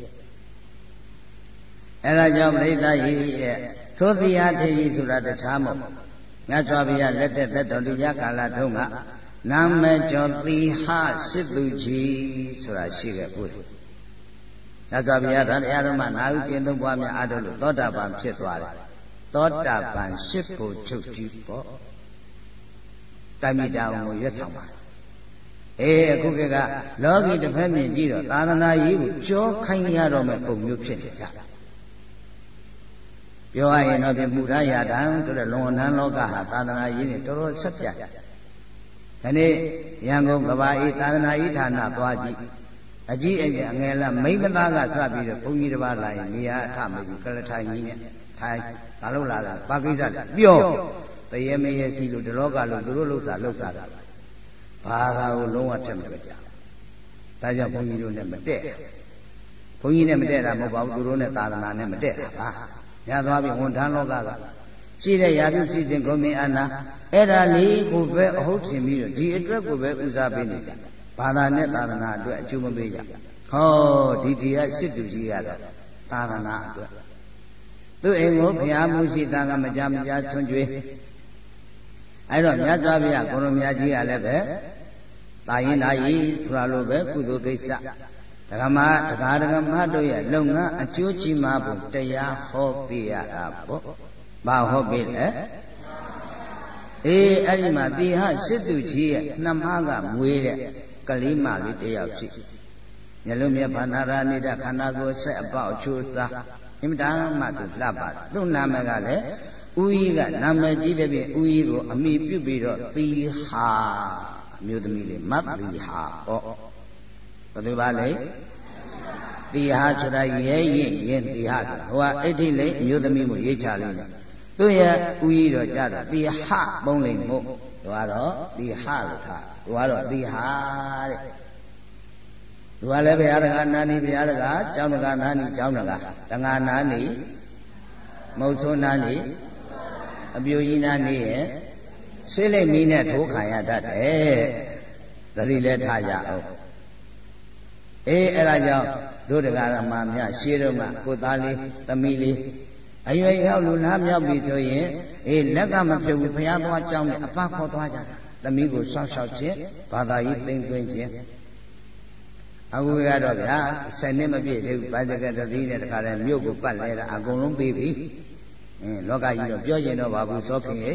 အဲ့ဒါကြောင့်ပြိဿကြီးတဲ့ထိုသီဟထေရီဆိုတာတခြားမဟုတ်မြတ်စွာဘုရားလက်ထက်သက်တော်တရားကာလတုန်းကနာမကျော်သီဟစစ်သူကြီးဆိုတာရှိခဲ့ဘူး။မြတ်စွာဘုရားတရားတော်မှာနာဟုကျင့်သုံးပွားများအားထုတ်လို့သောတာပန်ဖြစ်သွားတယ်။သောတာပန်ရှစ်ဖို့ချုပ်ကြီးပေါ့။တမိတာကိုရွတ်ဆောင်ပါအခုကလောကီတစ်ဖက်မြင်ကြည့်တော့သာသနာရေးကိုကြောခိုင်းရတော့မဲ့ပုံမျိုးဖြစ်နေကြတာပြောရရင်တော့ပြမှုရရတံဆိုတဲ့လုံဝန်ထမ်းလောကဟာသာသနာရေးနဲ့တော်တော်ဆက်ပြတ်ဒီနေ့ရန်ကုန်ကဘာအေးသာသနာရေးဌာနသွားကြည့်အကြီးအကျယ်အငယ်လားမိမသားကစပြီးတော့ဘုန်းကြီးတစ်ပါးလာရင်နေရာအထမကြီးကလထိုင်ကြီးနဲ့ထိုင်ဘာလို့လာတာဘာကိစ္စလဲပြောတရေမရေစီလို့ဒီလောကလို့သူတို့လှုပ်တာဘာသာကိုလုံးဝထက်မကြကြဒါကြောင့်ဘုန်းကြီးတို့နဲ့မတည့်ဘုန်းကြီးနဲ့မတည့်တာမဟုတ်ပါဘူးသူတို့နဲ့သာသနာနဲ့မတည့်တာပါညသွားပြီဝန်ထမ်းလောကကရှိတဲ့ယာတုစီစဉ်ဂုဏ်သင်အာနာအဲ့ဒါလေးကိုပဲအဟုတ်ထင်ပြီးတော့ဒီအတွက်ကိုပဲဦးစားပေးနေကြဘာသာနဲ့သာသနာအတွက်အကျိုးမပေးကြဟောဒီတရားစစ်သူကြီးရတော့သာသနာအတွက်သူ့အိမ်ကိုဘုရားမှုရှိတာကမကြဆွန့်ကြွေးအဲ့တော့မြတ်စွာဘုရားကိုရောမြတ်ကြီးကလည်းပဲတာရင်နာယီဆိုတာလိုပဲကုသိုလ်ကိစ္စဒကမတို့ရဲ့လုပ်ငန်းအကျိုးကြီးမှာဖို့တရားဟောပေးရတာပေါ့ဘာဟောပေးလဲအဲ့ဒီမှာတိဟစစ်သူကြီးရဲ့နှမကမွေးတဲ့ကလေးမလေးတယောက်ရှိမျက်လုံးမြဘာနာရာနေတဲ့ခန္ဓာကိုယ်ဆက်အပေါက်ချိုးစားအင်မတန်မှသူလှပတယ်သူ့နာမည်ကလည်းဦးကြီးကနာမည်ကြီးတဲ့ပြင်ဦးကြီးကိုအမိပြုပြီးတော့သီဟာအမျိုးသမီးလေးမတ်သီဟာပေါ့ဘယ်သူပါလဲသီဟာဆိုတာရဲရင်သီဟာဆိုတာဟိုကအိဋ္ဌိလိအမျိုးသမီးကိုရေးချလိုက်တယ်သူရဲ့ဦးကြီးတော့ကြတော့သီဟပုံးလိမ့်မို့သူကတော့သီဟလို့ထားသူကတော့သီဟာတဲ့သူကလည်းဘုရားတကာနာနီဘုရားတကာကျောင်းတကာနာနီကျောင်းတကာတငါနာနီမုတ်ဆိုးနာနီအပြိုကြီးနာနီရဲ့ဆေးလိမ့်မီးနဲ့ထိုးခံရတတ်တယ်သတိလည်းထားကြအောင်အဲ့ဒါကြောင့်တို့တရားဓမ္မများရှေးတော့မှကိုသားလေးသမီးလေးအရွယ်ရောက်လူလားမြောက်ပြီဆိုရင်လက်ကမပြုတ်ဘူးဘုရားသွားကြောင်းနဲ့အပခေါ်သွားကြသမီးကိုစောင့်ရှောက်ခြင်းဘာသာရေးသိမ့်သွင်းခြင်းအခုကတော့ဗျာ10နှစ်မပြည့်သေးဘူးဘာတကတတိနဲ့တခါတည်းမြို့ကိုပတ်လဲတာအကုန်လုံးပြီးပြီလောကကြီးတော့ပြောကျင်တော့ပါဘူးသောခင်ရဲ့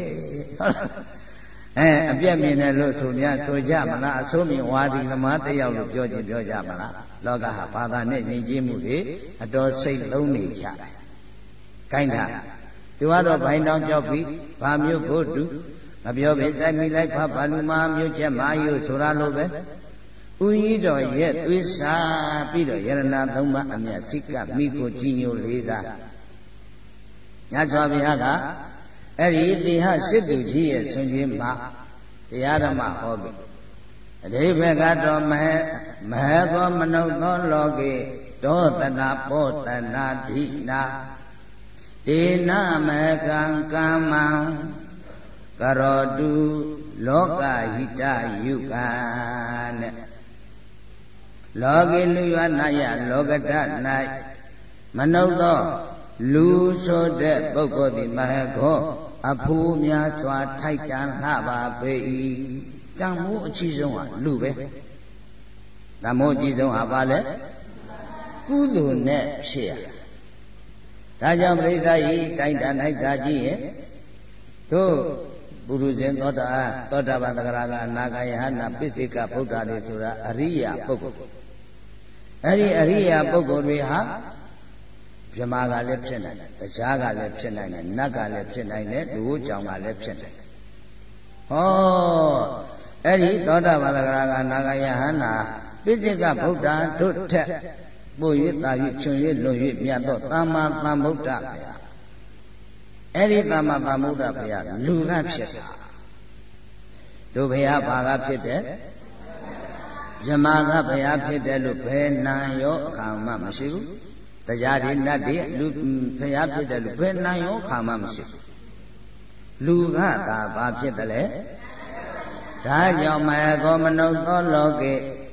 အပြက်မြင်တယ်လို့ဆိုများဆိုကြမလားအဆိုးမြင်ဝါဒီသမားတယောက်လို့ပြောကြမလားလောကဟာဘာသာနဲ့ညီကျေးမှုတွေအတော်စိတ်လုံးနေကြတယ်ကိုင်းတာသူကတော့ဘိုင်းတောင်ကြောက်ပြီးဘာမျိုးကိုတူမပြောပဲစိုက်မိလိုက်ဘာလူမာမျိုးချက်မာယုဆိုတာလို့ပဲဦးကြီးတော်ရဲ့သွေးစားပြီးတော့ယရဏသုံးပါးအမြတ်စိကမိကိုကြည်ညိုလေးစားညစွာဘုရားကအဲ့ဒီတိဟစစ်သူကြီးရဲ့ဆွန်ကျွေးမှာတရားဓမ္မဟောပြီအဓိပ္ပာယ်ကတော့မဟေသောမနုဿောလောကေဒေါသနာပောတနာဓိနာဒေနမကံကာမံကရောတုလောကဟိတယုကံတဲ့လောကေလူယနာယလောကတ၌မနုဿောလူဆိုတဲ့ပုဂ္ဂိုလ်သည်မဟခောအဖိုးများစွာထိုက်တန်လှပါပေ၏တန်မိုးအကြီးဆုံးဟာလူပဲတန်မိုးအကြီးဆုံးဟာဘာလဲကုသိုလ်နဲ့ဖြစ်ရဒါကြောင့်ပရိသတ်ဤတိုင်းတန်၌သာကြည့်ရင်တို့ပုရုဇဉ်သောတာပန်သဂရကအနာဂယဟနာပိစိကဗုဒ္ဓတွေဆိုတာအရိယာပုဂ္ဂိုလ်အဲ့ဒီအရိယာပုဂ္ဂိုလ်တွေဟာဗြဟ္မာကလည်းဖြစ်နိုင်တယ်တရားကလည်းဖြစ်နိုင်တယ်နတ်ကလည်းဖြစ်နိုင်တယ်လူ့ကြောင့်ကလည်းဖြစ်နိုင်တယ်ဟောအဲ့ဒီသောတာပန်သဂရကအနာဂယဟနာပိစိကဗုဒ္ဓတို့ထက်ပို့၍သာ၍ချွန်၍လွန်၍မြတ်သောသမ္မာသမ္ဗုဒ္ဓဘုရားအဲ့ဒီသမ္မာသမ္ဗုဒ္ဓဘုရားလူကဖြစ်တာတို့ဘုရားဘာကဖြစ်တယ်ဗြဟ္မာကဘုရားဖြစ်တယ်လို့ဘယ်နာရောအခါမှမရှိဘူးတရားတွေနတ်တွေလူဘုရားဖြစ်တယ်လို့ဘယ်နာရောအခါမှမရှိဘူးလူကသာဘာဖြစ်တယ်လဲဒါကြောင့်မကောမနုဿောလောကေ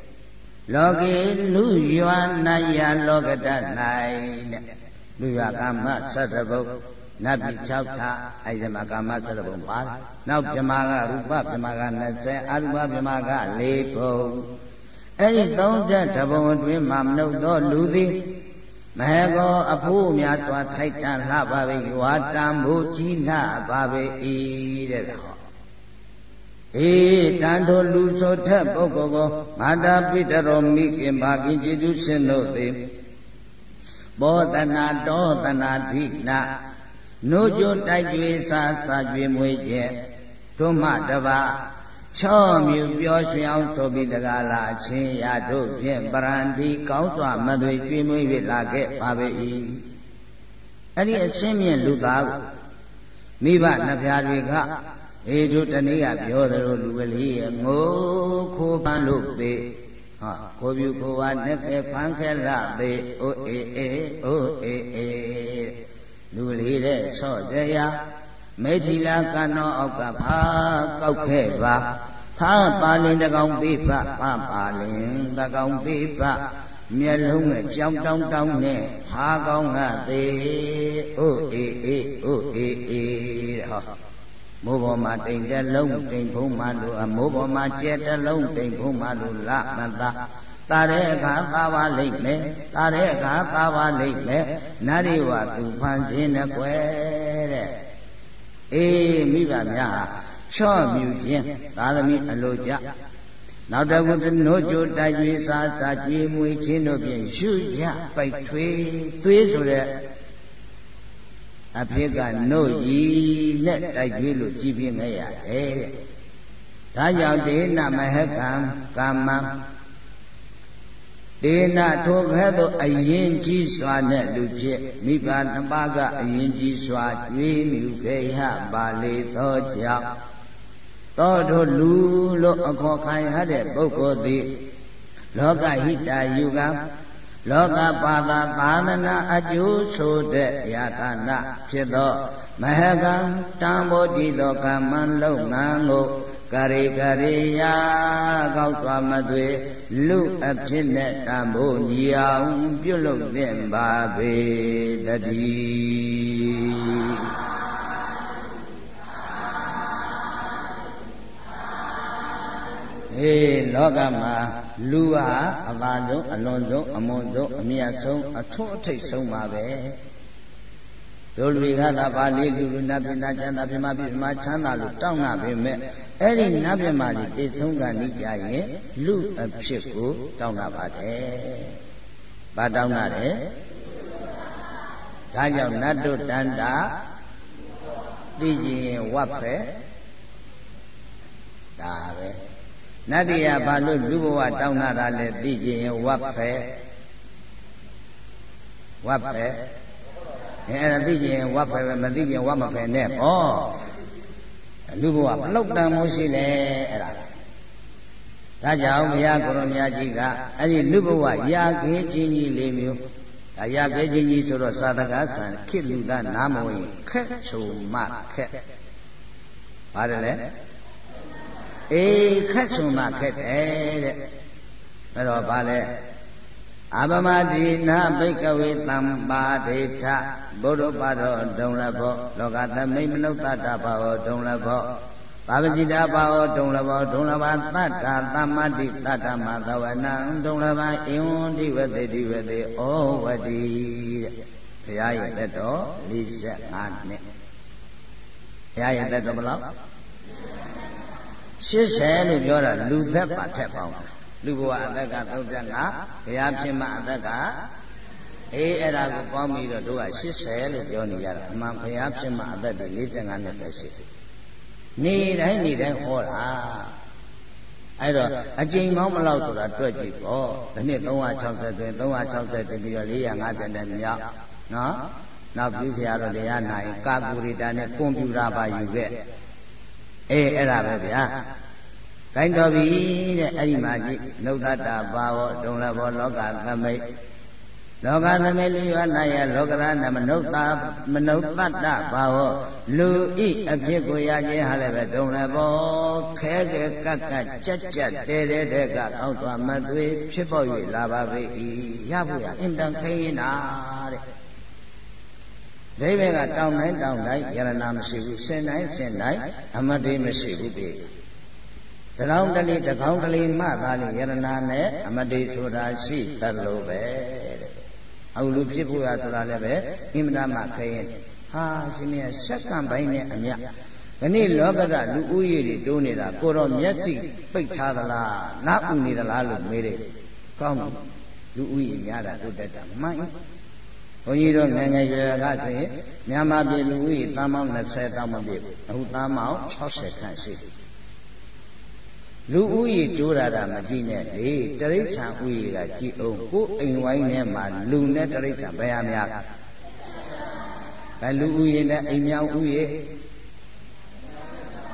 လူရွာနာယလောကတ၌တဲ့လူရွာကာမ17ဘုတ်နတ်ပြည်6ခါအဲ့ဒီမှာကာမ17ဘုတ်ပါတယ်နောက်ဗြဟ္မာကရူပဗြဟ္မာက20အရူပဗြဟ္မာက4ဘုတ်အဲ့ဒီ32ဘုံအတွင်းမှာမနုဿောလူသည်မဟကောအဖို့များစွာထိုက်တန်လှပါပေဝါတံဘုကြီးလှပါပေ၏တဲ့ဟောတန်ထိုလူဆိုထက်ပုဂ္ဂိုလ်ကိုမာတာပိတရောမိခင်ဘာခင်ကျေသူရှင်တို့သည်ဘောတနာတောတနာဓိနာနိုးကြတိုက်ကြွေစာကြွေမွေးခြင်းတို့မှတပါချောမြူပြောရွှင်အောင်ဆိုပြီးတကားလာချင်းရတို့ဖြင့်ပရန္တိကောင်းစွာမသွေကြွေမွေး၍လာခဲ့ပါပေ၏အဲ့ဒီအရှင်းမြင့်လူသားမိဘနှစ်ဖျားတွေကတို့တနေ့ကပြောသလိုလူကလေးရဲ့ငိုခိုးပန်းလို့ပေဟာကိုပြူကိုဝါနဲ့ကဲဖန်ခဲလာသေးအိုအေအေအိုအေအေလူကလေးတဲ့ဆော့တရားမေထီလာကံတော်အောက်ကဖာကောက်ခဲ့ပါဖာပါလင်တကောင်ပေးဖဖာပါလင်တကောင်ပေးဖမျက်လုံးနဲ့ကြောင်တောင်းတောင်းနဲ့ဟာကောင်းကသေးအိုအေအေအိုအေအေတဲ့ဟောမိုးပေါ်မှာတိမ်တက်လုံးတိမ်ဖုံးမှလို့မိုးပေါ်မှာကျဲတက်လုံးတိမ်ဖုံးမှလို့လမသာတာတဲ့အခါသာပါလိမ့်မယ်တာတဲ့အခါသာပါလိမ့်မယ်နာရီဝသူဖန်ခြင်းနဲ့ကွယ်တဲ့အေးမိဘများချော့မြူခြင်းသာသမီအလိုကြနောက်တခုနိုးကြိုတိုက်ကျွေးစားစားကျွေးမွေးခြင်းတို့ဖြင့်ရှုရပိုက်ထွေးသွေးဆိုတဲ့အဖြစ်ကနို့ကြီးနဲ့တိုက်ကျွေးလို့ကြည်ပြင်းခဲ့ရတယ်တဲ့ဒါကြောင့်ဒေနမဟကံကာမံဒေနထိုခဲသို့အရင်ကြီးစွာနဲ့လူဖြစ်မိဘနှစ်ပါးကအရင်ကြီးစွာကျွေးမြူခဲ့ရပါလေသောကြောင့်သောထိုလူလို့အခေါ်ခံရတဲ့ပုဂ္ဂိုလ်သည်လောကဟိတယုကံလောကပါသာသာသနာအကျိုးဆိုတဲ့ယာဌာနဖြစ်သောမဟကံတံဘောကြည်သောကမ္မလုံငန်းကိုကရေကရေယာကောက်သွားမသွေလူအဖြစ်နဲ့တံဘောညီအောင်ပြုလုပ်သင့်ပါပေတည်းလောကမှာလူဟာအသာဆုံးအလွန်ဆုံးအမွန်ဆုံးအမြတ်ဆုံးအထွတ်အထိပ်ဆုံးပါပဲတို့လူတွေကသာပါဠိလူလူနတ်ပြည်နာချမ်းသာပြမပြမချမ်းသာလို့တောင်းတာပဲမဲ့အဲ့ဒီနတ်ပြည်မှာဒီသိဆုံးကနိကြရင်လူအဖြစ်ကိုတောင်းတာပါတယ်။ဘာတောင်းတာလဲ။ဒါကြောင့်နတ်တို့တန်တာသိကြရင်ဝတ်ဖက်ဒါပဲနတ်တရားဘာလို့လူဘဝတောင်းတာလဲသိကြရင်ဝတ်ဖက်အဲ့ဒါသိကြရင်ဝတ်ဖက်ပဲမသိကြရင်ဝတ်မဖက်နဲ့ပေါ့လူဘဝဘလောက်တန်မိုးရှိလဲအဲ့ဒါကြောင့်ဘုရားကိုရောမြတ်ကြီးကအဲ့ဒီလူဘဝရာခဲချင်းကြီး၄မျိုးဒါရာခဲချင်းကြီးဆိုတော့သာသကဆံခေလူသားနာမဝင်ခက်ချုံမခက်ပါတယ်လေအေးခက်ချုံမခက်တယ်တဲ့အဲ့တော့ဗာလဲအပမတိနာဘိကဝေတံပါဒိဋ္ဌဘုဒ္ဓပါတော်ဒုံလဘောလောကသမိတ်မနုဿတဘာဝဒုံလဘောပါပจิตာဘာဝဒုံလဘောဒုံလဘာသတ္တာသမ္မတိတတ္တမသဝနံဒုံလဘာဧဝံဒီဝတိဒီဝတိဩဝတိတဲ့ဘုရားရဲ့သက်တော်45နှစ်ဘုရားရဲ့သက်တော်ဘယ်လောက်80လို့ပြောတာလူသက်ပါထက်ပေါင်းလူဘဝအသက်က35ဘုရားဖြစ်မှအသက်ကအဲ့ဒါကိုပေါင်းပြီးတော့တို့က80လို့ပြောနေကြတာအမှန်ဘုရားဖြစ်မှအသက်တွေ45နှစ်ပဲရှိတယ်နေတိုင်းဟောတာအဲ့တော့အကျိန်မောင်းမလောက်ဆိုတာတွက်ကြည့်ပေါ့ဒီနှစ်360တွင်360ပြီးတော့450တဲ့မြောက်နော်နောက်ပြီးဆရာတော်တရားနာရင်ကာကူရီတာနဲ့ကွန်ပျူတာပါယူခဲ့အဲ့ဒါပဲဗျာကိုင်းတော်ပြီတဲ့အဲ့ဒီမှာကြည့်နုဿတ္တဘာဝဒုံလဘောလောကသမိတ်လူယောနာယလောကရဏမနုဿတ္တဘာဝလူဤအဖြစ်ကိုရခြင်းဟာလည်းပဲဒုံလဘောခဲခဲကက်ကကြက်ကြက်တဲတဲတဲ့ကကောက်သွားမသွေဖြစ်ပေါ်၍လာပါပေ၏ရဖို့ရအင်တန်ခဲရင်တာတဲ့ဒိဗေကတောင်းတိုင်းယရဏမရှိဘူးစင်တိုင်းအမတိမရှိဘူးပြီတကောင်းတလေးမှသာလေယရဏနဲ့အမတိဆိုတာရှိသလိုပဲတဲ့အဟုလူဖြစ်ဖို့ရဆိုတာလည်းပဲအင်မတန်မှခဲရင်ဟာရှင်မစက္ကန့်ပိုင်းနဲ့အမြခဏလောကရလူဦးရေတွေတိုးနေတာကိုတော့မျက်စိပိတ်ထားသလားနားဥနေသလားလို့မေးတယ်ကောင်းပြီလူဦးရေများတာတိုးတက်တာမှန်ဘုန်းကြီးတို့ငယ်ငယ်ရွယ်ရွယ်ကဆိုရင်မြန်မာပြည်လူဦးရေသန်းပေါင်း20တောင်မပြည့်ဘူးအခုသန်းပေါင်း60ခန့်ရှိတယ်လူဦးရေတိုးတာမကြည့်နဲ့လေတရိစ္ဆာန်ဦးရေကကြည့်အောင်ကိုယ်အိမ်ဝိုင်းထဲမှာလူနဲ့တရိစ္ဆာန်ဘယ်ဟာများဘယ်လူဦးရေနဲ့အိမ်မြောင်ဦးရေ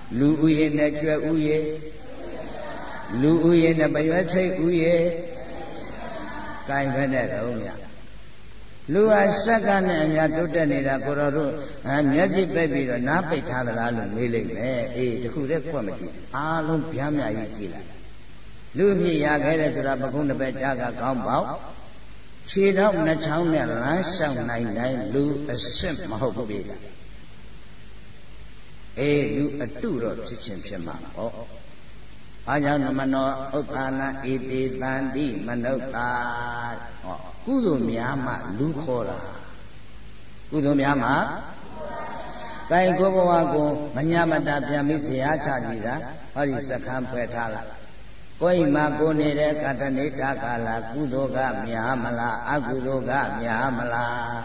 လူဥယေနဲ့ကျွဲဥယေလူဥယေနဲ့ပရွက်ချိတ်ဥယေကိုင်ဖက်တဲ့တော့မြလူဟာစက္ကနဲ့အများတိုးတက်နေတာကိုတော်တို့မျက်စိပိတ်ပြီးတော့နားပိတ်ထားသလားလို့မေးလိုက်မယ်အေးတခုတည်းကွက်မကြည့်အားလုံးဗျာမြကြီးကြည့်လိုက်လူဖြစ်ရခဲ့တဲ့ဆိုတာပကုံးတစ်ပတ်ကြားကခေါင်းပေါက်ခြေတော့နှချောင်းနဲ့လမ်းလျှောက်နိုင်တိုင်းလူအစစ်မဟုတ်ဘူးဗျာအေးလူအတုတော့ဖြစ်ချင်းဖြစ်မှာဟောအားကြောင့်မနောဥက္ကာနာဣတိတန္တိမနုဿာဟောကုသိုလ်များမှလူခေါ်တာကုသိုလ်များမှကိုင်ကိုဘဝကိုမညာမတာပြန်ပြီးဇရာချကြည့်တာဟောဒီစခန်းဖွဲ့ထားလိုက်ကိုယ်မှာကိုနေတဲ့ကတဏိတာကာလကုသိုလ်ကများမလားအကုသိုလ်ကများမလား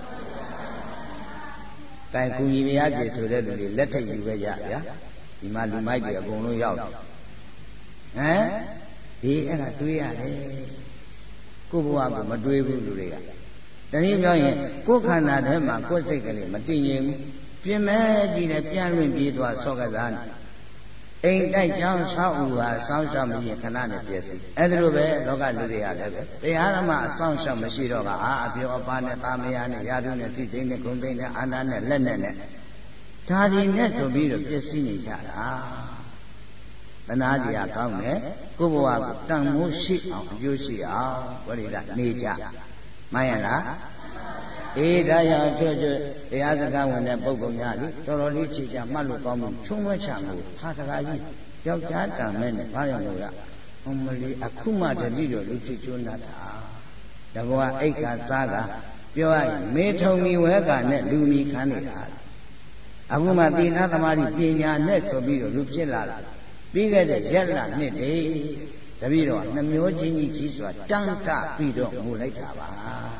ကိုင်ကူညီမရကြဆိုတဲ့လူတွေလက်ထပ်ယူခဲ့ကြဗျာဒီမှာလူမိုက်တွေအကုန်လုံးရောက်တယ်ဟမ်ဒီအဲ့ဒါတွေးရတယ်ကိုယ့်ဘဝကိုမတွေးဘူးလူတွေကတနည်းပြောရင်ကိုယ်ခန္ဓာထဲမှာကိုယ်စိတ်ကလေးမတည်ငြိမ်ဘူးပြင်မဲ့ကြည့်တယ်ပြန်လွင်ပြေးသွားဆော့ကစားနေအိမ်တိုက်ချောင်းဆောက်ဦးဟာစောင်းရှောက်မရှိခဏနဲ့ပြည့်စုံအဲ့ဒါလိုပဲလောကလူတွေကလည်းပဲတရားဓမ္မအဆောင်ရှောက်မရှိတော့ကအပြောအပါနဲ့တာမယာနဲ့ယာတုနဲ့သိသိနဲ့ဂုံသိနဲ့အာနာနဲ့လက်နဲ့ဒါဒီနဲ့တို့ပြီးတော့ပြည့်စည်နေကြတာတနာကြရကောင်းတယ်ကိုယ့်ဘဝကိုတန်မိုးရှိအောင်အကျိုးရှိအောင်ဘုရားနေကြမှန်ရလားအေးဒါကြောင့်ကျွတ်တရားစကားဝင်တဲ့ပုဂ္ဂိုလ်များလေတော်တော်လေးခြေချမှတ်လို့ကောင်းမှုချုံးဝဲချမှုဟာတကားကြီးယောက်ျားတန်မဲ့နဲ့ဘာရောက်လို့ရအမလီအခုမှတတိတော်လူဖြစ်ကျွန်းတာတကောအိတ်ကစားကပြောရရင်မေထုံမီဝဲကနဲ့လူမီခန်းနေတာအခုမှသီလသမာဓိပညာနဲ့ဆိုပြီးတော့လူဖြစ်လာတယ်ပြီးခဲ့တဲ့ရက်လနှစ်တည်းတပည့်တော်နှမျိုးချင်းကြီးစွာတန်းကပြီးတော့ငိုလိုက်တာပါ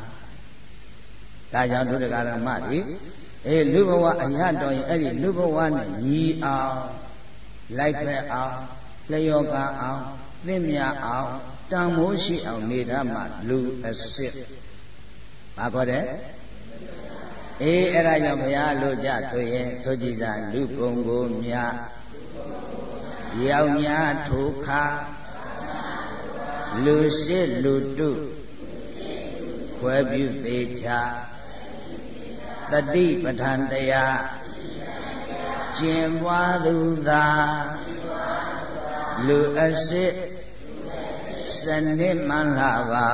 ဒါကြောင့်ဒုဒကာရမတွေလူဘဝအရတော်ရင်အဲ့ဒီလူဘဝနဲ့ညီအောင်လိုက်ဖက်အောင်လျော်ကအောင်သင့်မြအောင်တန်မိုးရှိအောင်နေတာမှလူအစစ်ဘာခေါ်တဲ့အဲ့ဒါကြောင့်ဘုရားလို့ကြဆိုရင်ဆိုကြည်သာလူပုံကိုမြတ်ရောက်များထိုခါလူရှိလူတုခွဲပြုသေးချာတတိပဋ္ဌာန်တရားကျင့်ပွားသူသာလူအစစ်စနစ်မှန်လာပါ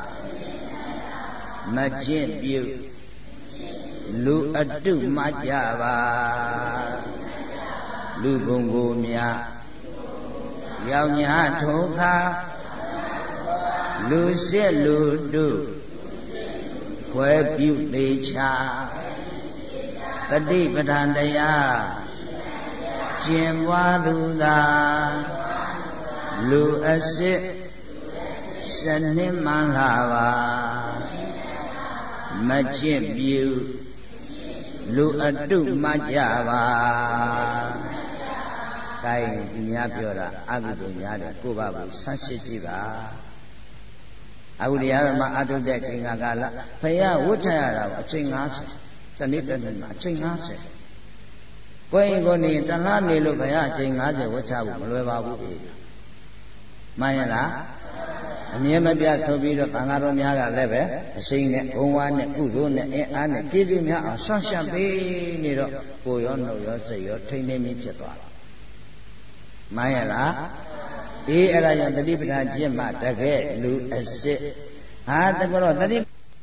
မကျင့်ပြုလူအတုမှကြပါလူပုံကိုများရောက်များထုံခါလူစစ်လူတုခွဲပြုသေးချာတတိပဋ္ဌာန်တရားကျင့်ပွားသူသာလူအစစ်စနစ်မှန်လာပါမကျင့်ပြုလူအတုမှကြပါကိုင်းဒီများပြောတာအကုသိုလ်များတယ်ကိုယ့်ဘာကိုဆန်းစစ်ကြည့်ပါအခုတရားဓမ္မအထုတဲ့ချိန်ကလာဘုရားဝတ်ချရတာအချိန်90တနေ့တစ်နေ့မှာအချိန်90ကိုယ်ကိုယ်နေတလားနေလို့ဘုရားအချိန်90ဝတ်ချဖို့မလွယ်ပါဘူးဗျမှန်ရလားအမြဲမပြတ်ဆိုပြီးတော့သံဃာတော်များကလည်းပဲအစိမ့်နဲ့ဘုံဝါနဲ့ကုသိုလ်နဲ့အင်းအားနဲ့ကျေးဇူးများအောင်ဆောင်းရှက်ပေးနေတော့ကိုယ်ရောနှုတ်ရောစိတ်ရောထိမ့်နေမိဖြစ်သွားတယ်မှန်ရလားအဲ့ဒါကြောင့်တတိပဋ္ဌာန်ကျင့်မှတကယ်လူအစစ်ဟာတကတော့တတိ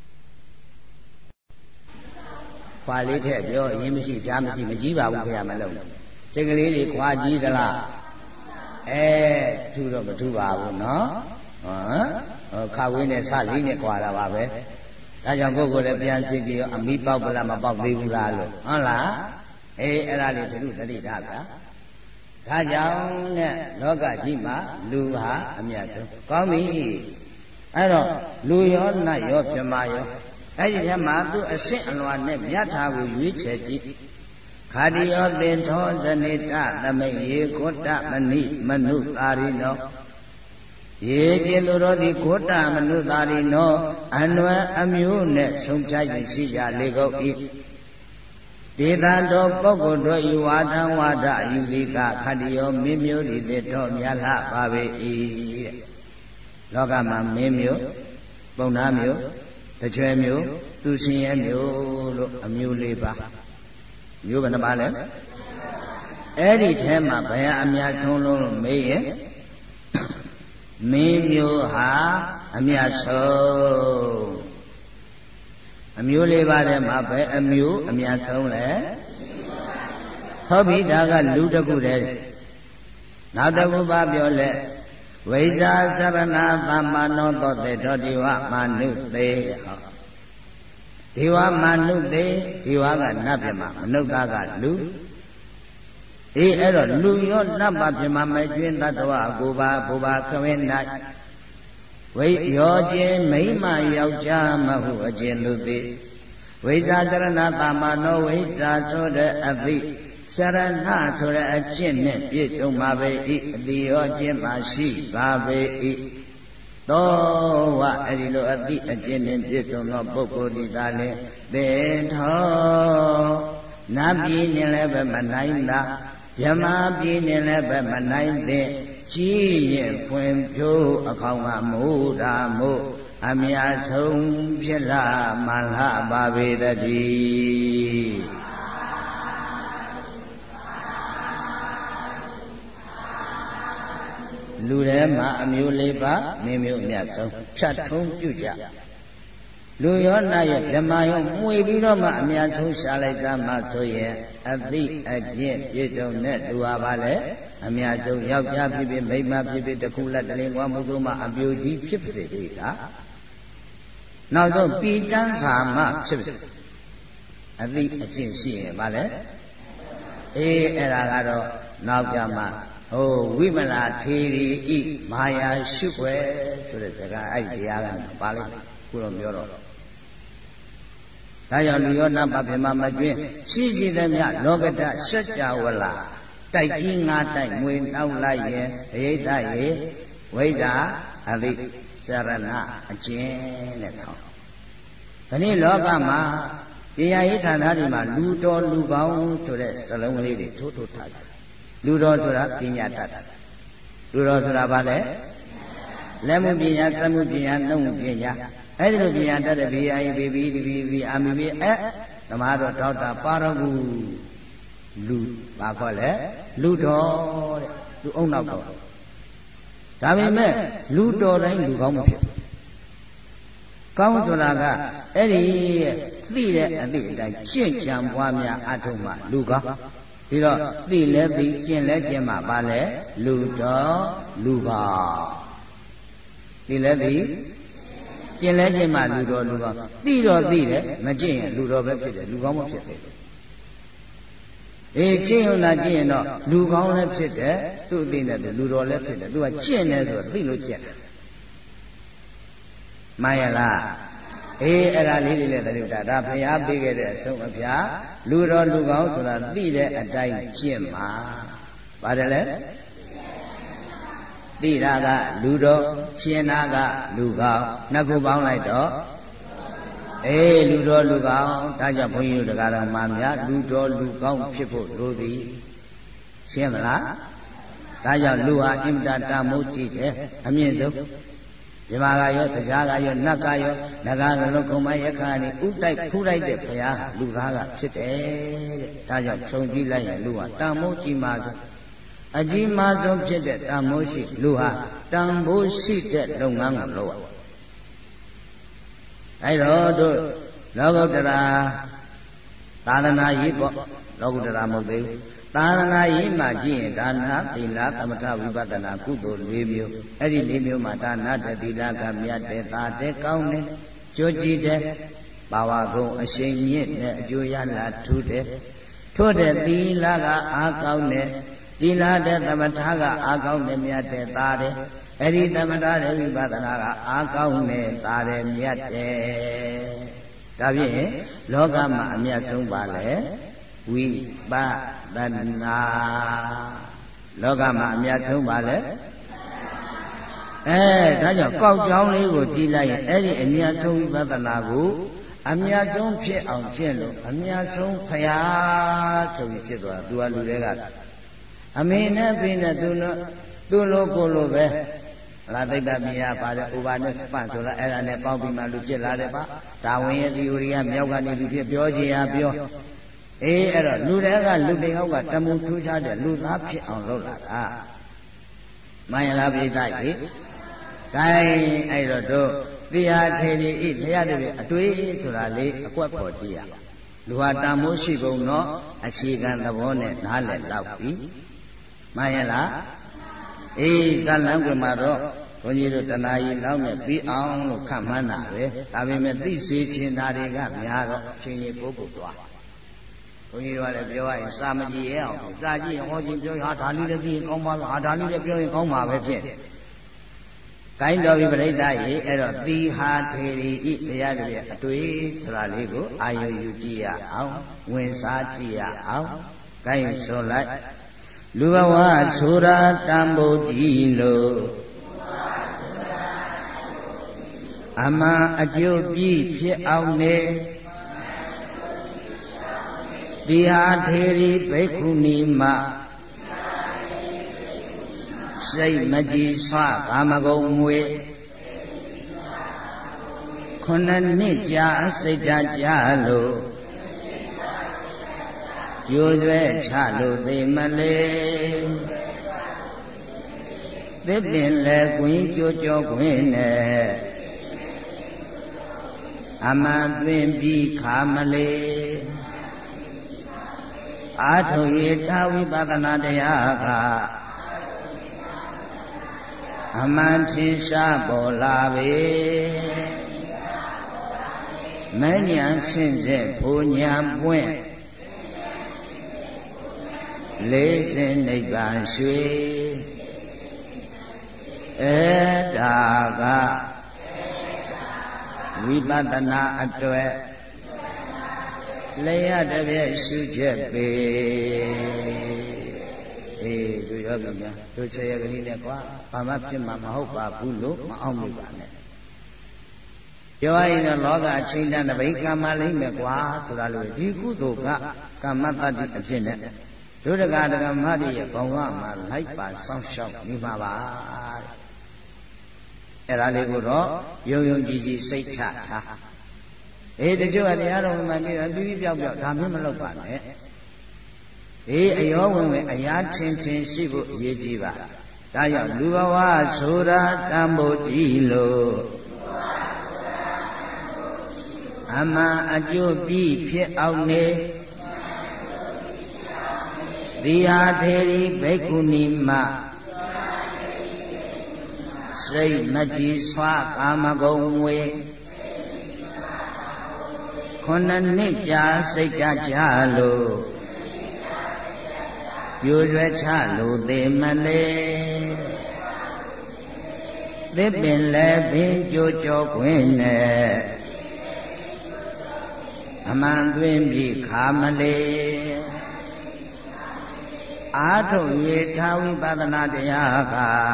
ခွာလေးထည့်ပြောရင်းမရှိဖြားမရှိမကြီးပါဘူးခင်ဗျာမလုံးစိတ်ကလေးတွေခွာကြီးသလားထူတော့မထူပါဘူးနော်ခါဝင်းနဲ့စလေးနဲ့ခွာတာပါပဲဒါကြောင့်ကိုယ်ကိုယ်လည်းပြန်သိကြရောအမိပေါက်ပလားမပေါက်သေးဘူးလားလို့ဟုတ်လားအဲ့ဒါလေးတူတတိထားဗျာဒါကြောင့်နဲ့လောကကြီးမှာလူဟာအမြတ်ဆုံးကောင်းပြီအဲ့တော့လူရောနတ်ရောပြမရောအဲ့ဒီထဲမှာသူအဆင့်အလွာနဲ့မြတ်ထာကိုရွေးချယ်ကြည့်ခာတိယောသင်္ထောဇနိတသမိယေခောတမဏိမနုသာရိနောယေကျင်သူတို့သည်ခောတမနုသာရိနောအနွယ်အမျိုးနဲ့ဆုံးဖြတ်၍ရှိကြလေကုန်၏ဒေသတော်ပုဂ္ဂိုလ်တို့ဤဝါဒံဝါဒယူလိကခတ္တယောမင်းမျိုးသည်တေတော်မြတ်လှပါပေ၏လောကမှာမင်းမျိုးပုံနာမျိုးတကြွယ်မျိုးသူရှင်ရဲ့မျိုးလို့အမျိုး၄ပါးမျိုးဘယ်နှပါလဲအဲ့ဒီထဲမှာဘယ်အများဆုံးလို့မေးရင်မင်းမျိုးဟာအမြတ်ဆုံးအမျိုး၄ပါးထဲမှာဘယ်အမျိုးအမြတ်ဆုံးလဲဟုတ်ပြီဒါကလူတစ်ခုတည်းနောက်တစ်ခုပါပြောလဲဝိဇာသရဏသမ္မာနောသောတေတောဒီဝမာနုသေးဒီဝမာနုသေးဒီဝကနတ်ပြမမနုဿကလူအေးအဲ့တော့လူရောနတ်ပါပြမမကျွင်းတတ္တဝကိုပါဘုဘာခဝင်း၌ဝိရောခြင်းမိမယောက်ျားမဟုအကျဉ်သူသည်ဝိဇာသရဏသမ္မာနောဝိဇာဆိုတဲ့အသိစရဏဆိုတဲ့အကျင့်နဲ့ပြည့်စုံပါပေ၏အတိရောခြင်းမရှိပါပေ၏သောဝအဲ့ဒီလိုအတိအကျင့်နဲ့ပြည့်စုံသောပုဂ္ဂိုလ်သည်သာလျှင်သေထောနတ်ပြည်နှင့်လည်းပဲမနိုင်သာဗြဟ္မာပြည်နှင့်လည်းပဲမနိုင်တဲ့ကြီးရင်ဖွင့်ဖြိုးအခေါင်ကမိုးတာမို့အမြတ်ဆုံးဖြစ်လာမှန်လှပါပေတည်းလူထဲမှာအမျိုး၄ပါးမင်းမျိုးအမြတ်ဆုံးဖြတ်ထုံးပြုကြလူရောနာရောဗြဟ္မာရောမှွေပြီးတော့မှအမြတ်ဆုံးရှာလိုက်တာမှဆိုရင်အသိအကျင့်ပြည့်စုံတဲ့လူဟာပါလေအမြတ်ဆုံးယောက်ျားဖြစ်ဖြစ်မိန်းမဖြစ်ဖြစ်တခုလက်တလင်းကွာမှုသုံးမှအပြိုကြီးဖြစ်ပါစေပြီလားနောက်ဆုံးပီတန်းစာမှဖြစ်ပါစေအသိအကျင့်ရှိရင်ပါလေအေးအဲ့ဒါကတော့နောက်ကြမှာဟိုဝိမလာထေရီဤမာယာရှုွယ်ဆိုတဲ့စကားအဲ့ဒီတရားကပါလိမ့်မယ်ခုတော့ပြောတော့ဒါကြောင့်လူရောနတ်ပါပြမမကျွင်းရှိရှိသမျှလောကတစัจ java လာတိုက်ကြီးငါတိုက်မွေနောက်လိုက်ရင်အယိတရေဝိဇ္ဇာအသိစရဏအကျဉ်တဲ့ခေါင်းဒီနေ့လောကမှာပညာရေးဌာနတွေမှာလူတော်လူကောင်းဆိုတဲ့စလုံးလေးတွေထိုးထိုးထားတယ်လူတော်ဆိုတာပညာတတ်တာလူတော်ဆိုတာဘာလဲလက်မှုပညာသမှုပညာနှုတ်မှုပညာအဲ့ဒီလိုပညာတတ်တဲ့ဘေးအာဘီဘီဒီဘီအာမီဘီသမားတော်ဒေါက်တာပါရဂူလူဘာခေါ်လဲလူတော်တဲ့လူအုံနောက်တော်ဒါပေမဲ့လူတော်တိုင်းလူကောင်းမဖြစ်ကောင်းဆိုတာကအဲ့ဒီသိတဲ့အသည့်အတိုင်းကျင့်ကြံပွားများအထုံးမှလူကောင်းဒီတော့သိလဲသိကျင့်လဲကျင့်မှပါလဲလူတော်လူကောင်းသိလဲသိကျင့်လဲကျင့်မှလူတော်လူကောင်းသိတော့သိတယ်မကျင့်ရင်လူတော်ပဲဖြစ်တယ်လူကောင်းမဖြစ်သေးဘူးအေးကျင့်ရုံသာကျင့်ရင်တော့လူကောင်းလည်းဖြစ်တယ်သူ့အသိနဲ့သူလူတော်လည်းဖြစ်တယ်သူကကျင့်တယ်ဆိုတော့သိလို့ကျင့်တယ်မှန်ရလားအေးအဲ့ဒါလေးတွေလည်းသတိထားဒါဘုရားပေးခဲ့တဲ့အဆုံးအဖြာလူတော်လူကောင်းဆိုတာသိတဲ့အတိုင်းကျင့်မှာပါတယ်လေသိတာကလူတော်ရှင်းတာကလူကောင်းနှစ်ခုပေါင်းလိုက်တော့အေးလူတော်လူကောင်းဒါကြောင့်ဘုန်းကြီးတို့တရားတော်မှာများလူတော်လူကောင်းဖြစ်ဖို့လိုသည်ရှင်းမလားဒါကြောင့်လူဟာအင်တာတမိုးကြည့်တယ်အမြင့်ဆုံးဒီမှာကရောတရားကရောနတ်ကရောနဂါကလုံးခုံမယက္ခာနေဥတိုက်ဖူးလိုက်တဲ့ဘုရားလူသားကဖြစ်တယ်တဲ့ဒါကြောင့်ခြုံကြည့်လိုက်ရင်လူဟာတမိုးကြီးမှဆိုအကြီးမားဆုံးဖြစ်တဲ့တမိုးရှိလူဟာတန်ဖိုးရှိတဲ့လုပ်ငန်းကိုလုပ်ရအဲ့တော့တို့လောကုတ္တရာသာသနာရေးပေါ့လောကုတ္တရာမဟုတ်သေးဘူးသာသနာရေးမှာကြည့်ရင်ဒါနသီလသမထဝိပဿနာကုသိုလ်၄မျိုးအဲ့ဒီ၄မျိုးမှာဒါနတဲ့သီလကမြတ်တဲ့သာတဲ့ကောင်းတဲ့ကြိုးကြည့်တဲ့ဘာဝကုံအရှိန်မြင့်တဲ့အကျိုးရလာထူးတဲ့ထို့တဲ့သီလကအားကောင်းတဲ့သီလတဲ့သမထကအားကောင်းတဲ့မြတ်တဲ့သာတဲ့အဲ့ဒီသမထတဲ့ဝိပဿနာကအားကောင်းတဲ့သာတဲ့မြတ်တဲ့ဒါဖြင့်လောကမှာအမြတ်ဆုံးပါလေဝိပဿနာလောကမှာအမြတ်ဆုံးပါလေဒါကြောင့်ကောက်ကြောင်းလေးကိုကြည့်လိုက်ရင်အဲ့ဒီအမြတ်ဆုံးဝိပဿနာကိုအမြတ်ဆုံးဖြစ်အောင်ကျင့်လို့အမြတ်ဆုံးဖရာဆိုပြီးဖြစ်သွားသူကလူတွေကအမေနဲ့ဖေနဲ့သူလိုကိုလိုပဲလာသိတ္တမြာပါတယ်ဥပါနဲ့ပန့်ဆိုလားအဲ့ဒါနဲ့ပေါင်းပြီးမှလူဖြစ်လာတယ်ပါဒါဝင်ရဲ့သီအိုရီကမြောက်ကနေလူဖြစ်ပြောချင်ရပြောအေးအဲ့တော့လူတွေကလူတွေဟောက်ကတမူထူးခြားတဲ့လူသားဖြစ်အောင်လုပ်လာတာမှန်ရလားပြိဿကြီးဂိုင်းအဲ့တော့တို့တရားထေရီဤဘုရားတပည့်အတွေ့ဆိုတာလေးအကွက်ပေါ်ကြည့်ရလူဟာတန်မိုးရှိကုန်တော့အခြေခံသဘောနဲ့နားလည်တော့ပြီမှန်ရလားအေးတန်လန်းကွယ်မှာတော့ဘုန်းကြီးတို့တဏှာကြီးလောက်နဲ့ပြီးအောင်လို့ခန့်မှန်းတာပဲဒါပေမဲ့သိစေချင်တာတွေကများတော့အချိန်ကြီးပို့သွားဘုန်းကြီးတို့ကလည်းပြောရရင်စာမကြည့်ရအောင်စာကြည့်ရင်ဟောချင်းပြောရင်ဟာဒါလေးလည်းသိရင်ကောင်းပါလားဟာဒါလေးလည်းပြောရင်ကောင်းပါပဲဖြစ်ကိုင်းတော်ပြီပြိဿရေအဲ့တော့သီဟာထေရီဤတရားတည်းအတွေ့ဆိုတာလေးကိုအာယုယူကြည့်ရအောင်ဝင်စားကြည့်ရအောင်ကိုင်းဆိုလိုက်လူဘဝဆိုတာတန်ဖိုးကြီးလို့အမှန်အကျိုးပြည့်ဖြစ်အောင်နေသီဟာထေရီဘိက္ခုနီမစိတ်မကြည်ဆွကာမဂုဏ်မွေခုနှစ်နှစ်ကြာစိတ်ဓာတ်ကြလို့ကြိုးရွယ်ချလို့သိမလေသစ်ပင်လည်းကွင်းကြိုးကြောကွင်းနဲ့အမှန်သွင်းပြီးခါမလေအာထုရတာဝိပဿနာတရားကအမှန်ထင်ရှားပေါ်လာပေမဉ္ဇဉ်ဆင့်စေဖို့ညာပွင့်လေးစင်နိဗ္ဗာန်ရွှေအဲ့ဒါကဝိပဿနာအတွက်လျှတပြည့်ရှုချက်ပေအေးတို့ယောဂီများတို့ခြေရကလေးနဲ့ကွာဘာမှဖြစ်မှာမဟုတ်ပါဘူးလို့မအောင်မိပါနဲ့ပြောရရင်တော့လောကအချိန်တန်တပိတ်ကံမလိမ့်မယ်ကွာဆိုတာလို့ဒီကုသိုလ်ကကမ္မတ္တိအဖြစ်နဲ့တို့တက္ကဒကမတွေရဲ့ဘဝမှာလိုက်ပါစောင့်ရှောက်နေပါပါအဲ့ဒါလေးကိုတော့ယုံယုံကြည်ကြည်စိတ်ချထားအေးတချို့ကတရားတော်မှပြီးတော့ပြီးပြောက်ပြောက်ဒါမျိုးမလုပ်ပါနဲ့အေးအယောဝင်ဝင်အရာထင်ထင်ရှိဖို့အရေးကြီးပါဒါကြောင့်လူဘဝဆိုတာတန်ဖိုးကြီးလို့အမှန်အကျိုးပြီးဖြစ်အောင်နေသီဟာထေရီဘိက္ခုနီမစိတ်မကြည်ဆွာကာမဂုဏ်မွေခုနှစ်နှစ်ကြာစိတ်ကြလို့ပြိုရွယ်ချလို့သေမလဲသစ်ပင်လည်းပင်ကြိုးကြောခွင်းနဲ့အမှန်သွင်းပြီးခါမလေအာထုရထာဝိပဿနာတရား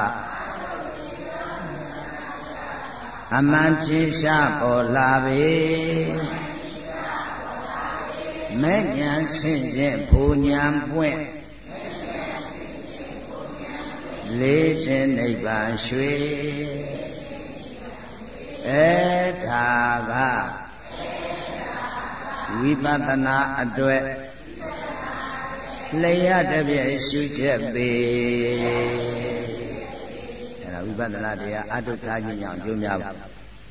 ကအမှန်ထင်ရှားပေါ်လာပေမဲ့ဉာဏ်ဆင့်ခြင်းဘူဉာဏ်ပွင့်လေးခြင်းနိဗ္ဗာန်ရွှေအဲ့ဒါကဝိပဿနာအတွက်လျှတပြည့်ရှုချက်ပေအဲ့ဒါဝိပဿနာတရားအတုထားခြင်းကြောင့်ကျိုးများပါ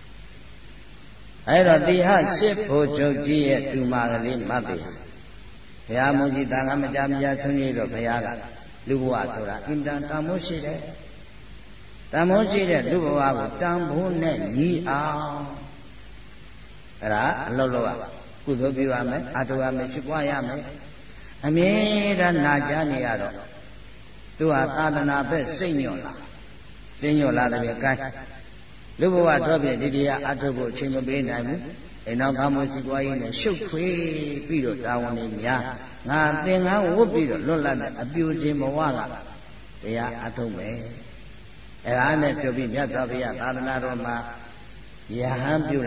အဲ့တော့တိဟစစ်ဖို့ချုပ်ကြီးရဲ့တူမာကလေးမတ်တေဘုရားမုကြီးတန်ခါမကြမကြဆွညိတော့ဘုရားကလူဘဝဆိုတာအင်တန်တန်မိုးရှိတယ်တန်မိုးရှိတဲ့လူဘဝကိုတန်ဖိုးနဲ့ညီအောင်အဲ့ဒါအလုပ်လုပ်ရကုသိုလ်ပြုရမယ်အထုရမယ်ဖြစ်ပွားရမယ်အမြဲတမ်းနာကြားနေရတော့သူဟာသာသနာဘက်စိတ်ညွတ်လာစိတ်ညွတ်လာတဲ့ကဲလူဘဝတော့ပြဒီတရားအထုဖို့အချိန်မပေးနိုင်ဘူးအိမ်နောက်သားမစီပွားရေးနဲ့ရှုပ်ထွေးပြီးတော့တာဝန်တွေများငါသင်္ကန်းဝတ်ပြီးတော့လွတ်လပ်တဲ့အပြူခြင်းဘဝကတရားအထုမယ်အဲ့ဒါနဲ့တို့ပြီးမြတ်စွာဘုရားသာသနာတော်မှာယဟန်ပြုလိုက်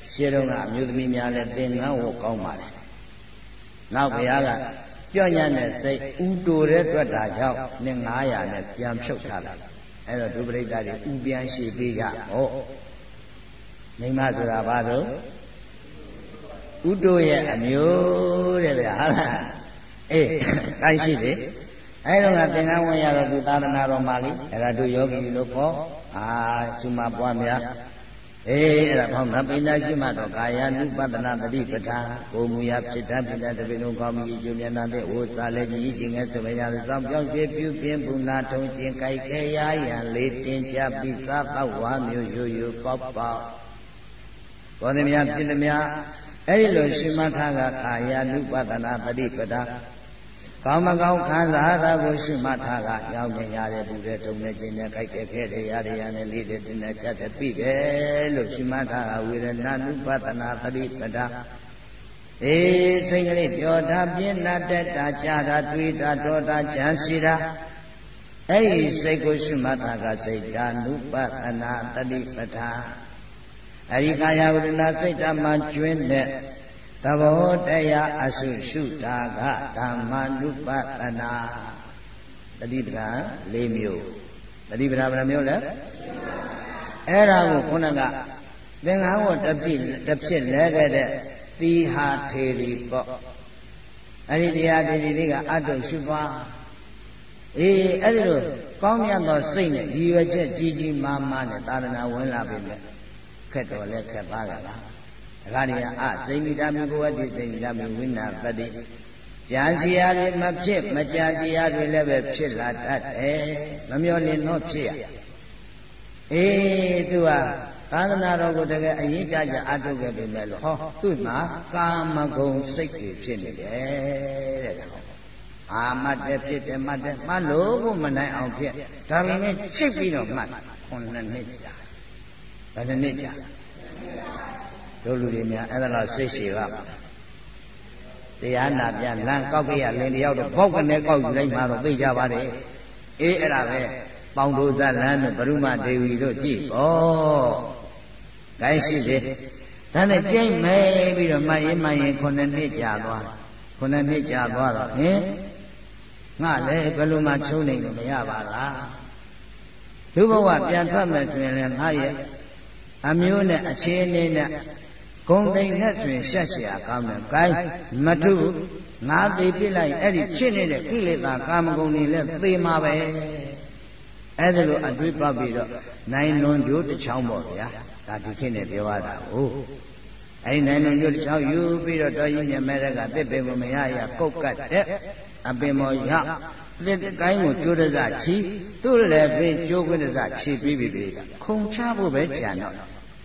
ရှင်းတော့ကအမျိုးသမီးများလည်းသင်္ကန်းဝတ်ကောင်းပါလေနောက်ဘုရားကပြော့ညံ့တဲ့စိတ်ဥတိုတဲ့တွေ့တာကြောင့်နှစ်900နဲ့ပြန်ဖြုတ်ထားတာအဲ့တော့ဒုပရိသတ်တွေဥပြန်ရှိပေးကြဟောမိမဆိုတာဘာလို့ဥတိုရဲ့အမျိုးတဲ့ဗျာဟုတ်လားအေးကိုင်းရှိတယ်အဲ့တော့ကသင်္ကန်းဝင်ရတော့သူသာသနာတော်မှာလေအဲ့ဒါတို့ယောဂီလို့ခေါ်သုမပွားများအဲ့ဒါဘောင်းနပိဏရှိမှတော့ကာယ ानु ပတနာတတိပဋ္ဌာကိုမူရဖြစ်တတ်ဖြစ်တတ်တပိလုံးကောင်းပြီးကျိုးမျက်နှာတဲ့ဝိစာလည်းကြီးခြင်းငယ်ဆိုမရသောကြောင့်ပြောင်းရွှေ့ပြုပြင်းပူနာထုံခြင်းကြိုက်ခဲရရန်လေးတင်ချပြီးစားတော့ဝါမျိုးရိုးရိုးပေါက်ပေါက်ဘောဓမြဖြစ်သည်များအဲ့ဒီလိုရှိမှထားကကာယ ानु ပတနာတတိပဋ္ဌာကောင်းမကောင်းခံစားတာကိုရှိမှထားကရောက်နေရတဲ့ဘူးတဲ့တုံနဲ့ကျင်းနဲ့ကြိုက်တဲ့ခဲတဲ့ရတဲ့ရနဲ့လေးတဲ့တင်းနဲ့ချက်တဲ့ပြီတယ်လို့ရှိမှထားကဝေဒနာနုပဒနာသတိပဒအေးစိတ်ကလေးပြောတာပြင်းတာတက်တာကြာတာတွေးတာဒေါတာကြံစီတာအဲ့ဒီစိတ်ကိုရှိမှထားကစိတ်ဓာနုပဒနာသတိပဒအဲ့ဒီကာယဝေဒနာစိတ်ဓာမှကျွင်းတဲ့သဘောတရားအစုရှုတာကဓမ္မနုပဒနာတတိပဒံ၄မျိုးတတိပဒံဘယ်နှမျိုးလဲအဲ့ဒါကိုခုနကသင်္ကန်းဝတ်တစ်ဖြစ်လဲခဲ့တဲ့သီဟာထေရီပေါ့အဲ့ဒီတရားထေရီတွေကအတုရှုပါအေးအဲ့ဒီလိုကောင်းမြတ်သောစိတ်နဲ့ဒီရွယ်ချက်ကြီးကြီးမားမားနဲ့သာသနာဝင်လာပြီမဲ့ခက်တော်လဲခက်ပါကြလားဒါကလည်းစိမိတာမိဘဝတိစိမိတာမိဝိနာပတိကြံစီရတွေမဖြစ်မကြံစီရတွေလည်းပဲဖြစ်လာတတ်တယ်မမျော်လင့်တော့ဖြစ်ရအေးသူကသာသနာတော်ကိုတကယ်အရေးကြကြအထုတ်ခဲ့ပြီမဲ့လို့ဟောသူ့မှာကာမဂုဏ်စိတ်တွေဖြစ်နေတယ်တဲ့အာမတ်တဲ့ဖြစ်တယ်မှတ်တယ်မှတ်လို့ကိုမနိုင်အောင်ဖြစ်ဒါပေမဲ့ချိတ်ပြီးတော့မှတ်9နှစ်ကြာဘယ်နှစ်ကြာတို့လူတွေများအဲ့ဒါတော့စိတ်ရှည်ပါတရားနာပြန်လမ်းကောက်ကြရလင်တယောက်တော့ဘောက်ကနေကောက်ယူလိုက်မှတော့သိကြပါတယ်အေးအဲ့ဒါပဲပေါင်တို့ဇလန်းတို့ဘရုမဒေဝီတို့ကြည့်ဩခိုင်းရှိတယ်ဒါနဲ့ကြိတ်မဲပြီးတော့မှန်ရင်9နှစ်ကြာသွား9နှစ်ကြာသွားတော့ဟင်ငါလည်းဘယ်လိုမှချုံနေလို့မရပါလားလူဘဝပြန်ထွက်မယ်ဆိုရင်လည်းငါရဲ့အမျိုးနဲ့အခြေအနေနဲ့ဂုံသိမ့်နဲ့ဆိုရင်ရှက်เสียကောင်းတယ်။ကိုင်းမထုငါသိပြလိုက်အဲ့ဒီဖြစ်နေတဲ့ကိလေသာကာမဂုဏ်တွေလည်းသေမှာပဲ။အဲ့ဒါလိုအတွေးပေါက်ပြီးတော့နိုင်လွန်ကျိုးတစ်ချောင်းပေါ့ဗျာ။ဒါဒီခေတ်နဲ့ပြောရတာဟုတ်။အဲ့ဒီနိုင်လွန်ကျိုးတစ်ချောင်းယူပြီးတော့တော်ကြီးမြတ်မဲကတစ်ပင်ကိုမရရကုတ်ကတ်တဲ့အပင်မော်ရတစ်ကိုင်းကိုကျိုးတစချီသူ့လည်းပင်ကျိုးခွင့်တစချီပြီးပြီခုံချဖို့ပဲကြံတော့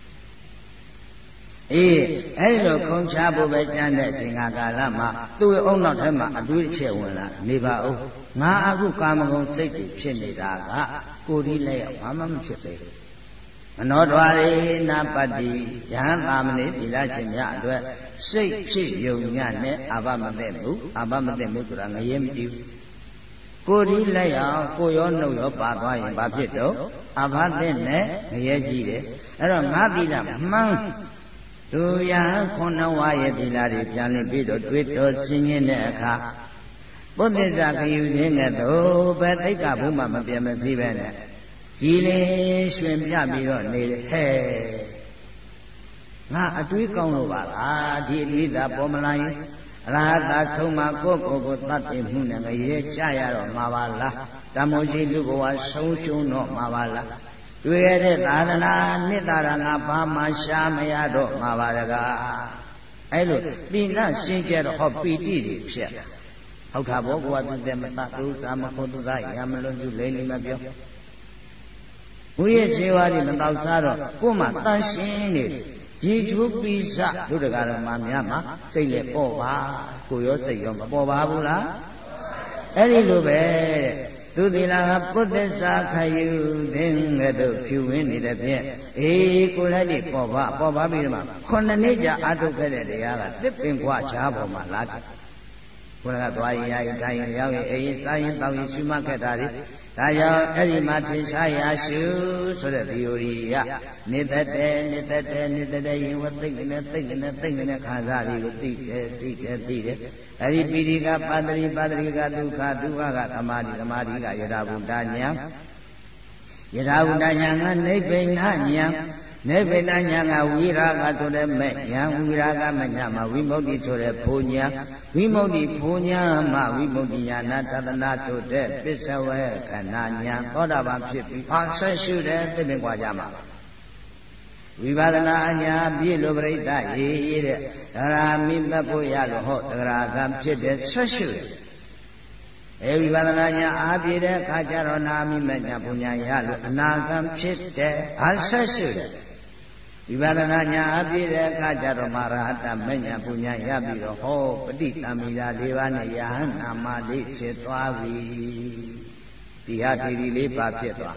အေးအဲ့ဒီလိုခုံချဖို့ပဲကြမ်းတဲ့အချိန်ကာလမှာသူ့ရဲ့အုံနောက်ထဲမှာအတွေးအချက်ဝင်လာနေပါဦးငါအခုကာမဂုဏ်စိတ်တွေဖြစ်နေတာကကိုယ်ဒီလက်ရောက်ဘာမှမဖြစ်သေးဘူးမနောဒွါရေနာပတ္တိယဟန်သာမဏေသီလရှင်များအတွက်စိတ်ဖြစ်ယုံညနဲ့အာဘမသိဘူးအာဘမသိဘူးဆိုတာငရဲမကြည့်ဘူးကိုယ်ဒီလက်ရောက်ကိုရောနှုတ်ရောပါသွားရင်ဘာဖြစ်တော့အာဘသိနဲ့ငရဲကြီးတယ်အဲ့တော့ငါသီလမှန်းသူယဟန်9ဝါရဲ့သီလတွေပြန်လည်ပြီးတော့တွေးတော်ဆင်းရဲတဲ့အခါပုသစ္စာခယူခြင်းနဲ့တော့ဘယ်သိက္ခာဘုမှမပြတ်မစည်းပဲနဲ့ကြည်လင်ရွှင်ပြပြီးတော့နေတယ်ဟဲ့ငါအတွေးကောင်းလို့ပါလားဒီအတွေးသာပေါ်မလာရင်အရဟတဆုံးမှာကိုယ့်ကိုယ်ကိုသတ်သိမှုနဲ့ငရဲကြရတော့မှာပါလားတမောရှိလူဘဝဆုံးရှုံးတော့မှာပါလားတွေ့ရတဲ့သာသနာနှစ်သာရငါဘာမှရှားမရတော့မှာပါတကားအဲ့လိုတိဏရှင်းကြတော့ဟောပီတိတွေဖြစ်ဟုတ်တာဘောကွာသူတဲ့မတသူသာမဖို့သူသာရမလွန်ကျူလိမ့်လိမ့်မပြောဘုရဲ့ခြေဝါးတွေမတောက်စားတော့ကို့မှာတန်ရှင်းနေရေချိုးပိစတို့တကားတော်မှာများမှာစိတ်လည်းပေါ့ပါကိုရောစိတ်ရောမပေါ်ပါဘူးလားအဲ့ဒီလိုပဲတဲ့သူသီလကပုသစ္စာခယူခြင်းကဲ့သို့ဖြူဝင်းနေတဲ့ဖြင့်အေးကိုလည်းဒီပေါ်ပါပြီးတော့မှ9နှစ်ကြာအထုတ်ခဲ့တဲ့တရားကတစ်ပင်ခွာချားပေါ်မှာလာတယ်ဘုရားကသွားရင်ရိုက်ထိုင်ရောက်ရင်အေးစားရင်တောင်းရင်ရှုမှတ်ခဲ့တာလေဒါကြောင့်အဲ့ဒီမှာထင်ရှားရရှုဆိုတဲ့ theory ကနေတတ်တယ်ရင်ဝသိကနေခံစားရကိုသိတယ်အဲ့ဒီပိဋိကပါတရိကဒုက္ခဒုက္ခကသမာဓိကယထာဘုဒ္ဓဉာဏ်ကနိဗ္ဗိဏဉာဏ်ကဝိရာဂဆိုတဲ့မဲ့ဉာဏ်ဝိရာဂမဉာဏ်မှာဝိမု ക്തി ဆိုတဲ့ဘုံဉာဏ်ဝိမု ക്തി ဘုံဉာဏ်မှာဝိမု ക്തി ဉာဏတဒနာဆိုတဲ့ပစ္စဝေခဏဉာဏ်သောတာပန်ဖြစ်ပြီးအာဆက်ရှုတဲ့သိပင်ကွာကြမှာဝိပဿနာဉာဏ်ပြည့်လို့ပရိသတ်ရေးတဲ့ဒါရာမိမတ်ဖို့ရလို့ဟောတဂရကံဖြစ်တဲ့ဆက်ရှုတယ်ဝိပဿနာဉာဏ်အားပြည့်တဲ့အခါကျတော့နာမိမတ်ဉာဏ်ဘုံဉာဏ်ရလို့အနာကံဖြစ်တဲ့အာဆက်ရှုတယ်ဝိပဿနာဉာဏ်အပြည့်တဲ့အခါကျတော့မရဟတမဉ္ဇဉ်ပူဉ္ဇဉ်ရပြီးတော့ဟောပဋိသမိတာ၄ပါးနဲ့ယဟန်နာမလေးဖြစ်သွားပြီဒီဟာဒီလေးပါဖြစ်သွား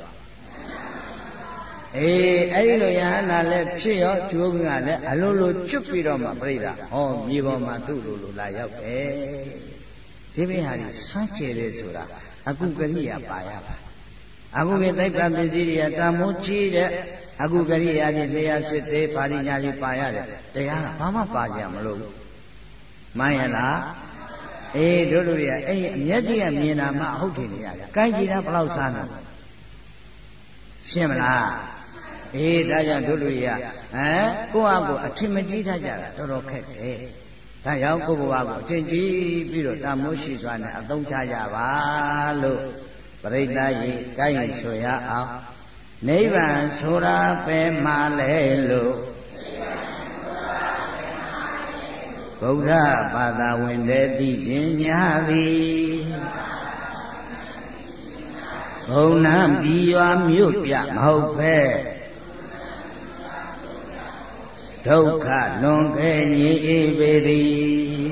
အဲ့ဒီလိုယဟန်နာလည်းဖြစ်ရောကျိုးကလည်းအလိုလိုကျွတ်ပြီးတော့မှပြိဿဟောမြေပေါ်မှာသူ့လိုလာရောက်တယ်ဒီဘိဟာဒီစမ်းကြယ်လေဆိုတာအကုကရိယာပါရပါအကုကေသိပ္ပံပစ္စည်းတွေကတန်မိုးကြီးတဲ့အခုကရိယာကြီးလျှာစစ်သေးပါရိညာကြီးပါရတယ်တရားဘာမှပါကြမလို့မှန်ရလားတို့လူတွေကအဲ့အမျက်ကြီးကမြင်တာမှဟုတ်တယ်နေရတယ်ကိုင်းကြည့်တာဘလောက်စားနေရှင်းမလားဒါကြောင့်တို့လူတွေကကိုယ့်အကိုအထင်မကြီးထားကြတာတော်တော်ခက်တယ်ဒါကြောင့်ကိုယ့်ဘဝကိုအထင်ကြီးပြီးတော့တမိုးရှိစွာနဲ့အသုံးချကြပါလို့ပရိသတ်ကြီးကိုင်းရင်ဆိုရအောင်နိဗ္ဗာန်ဆိုတာပဲမှလဲလို့ဗုဒ္ဓဘာသာဝင်တဲ့သိခြင်းညာသည်ဘုံနာပြီးရွာမြို့ပြမဟုတ်ပဲဒုက္ခလွန်ခဲ့ငြိအေးပေသည်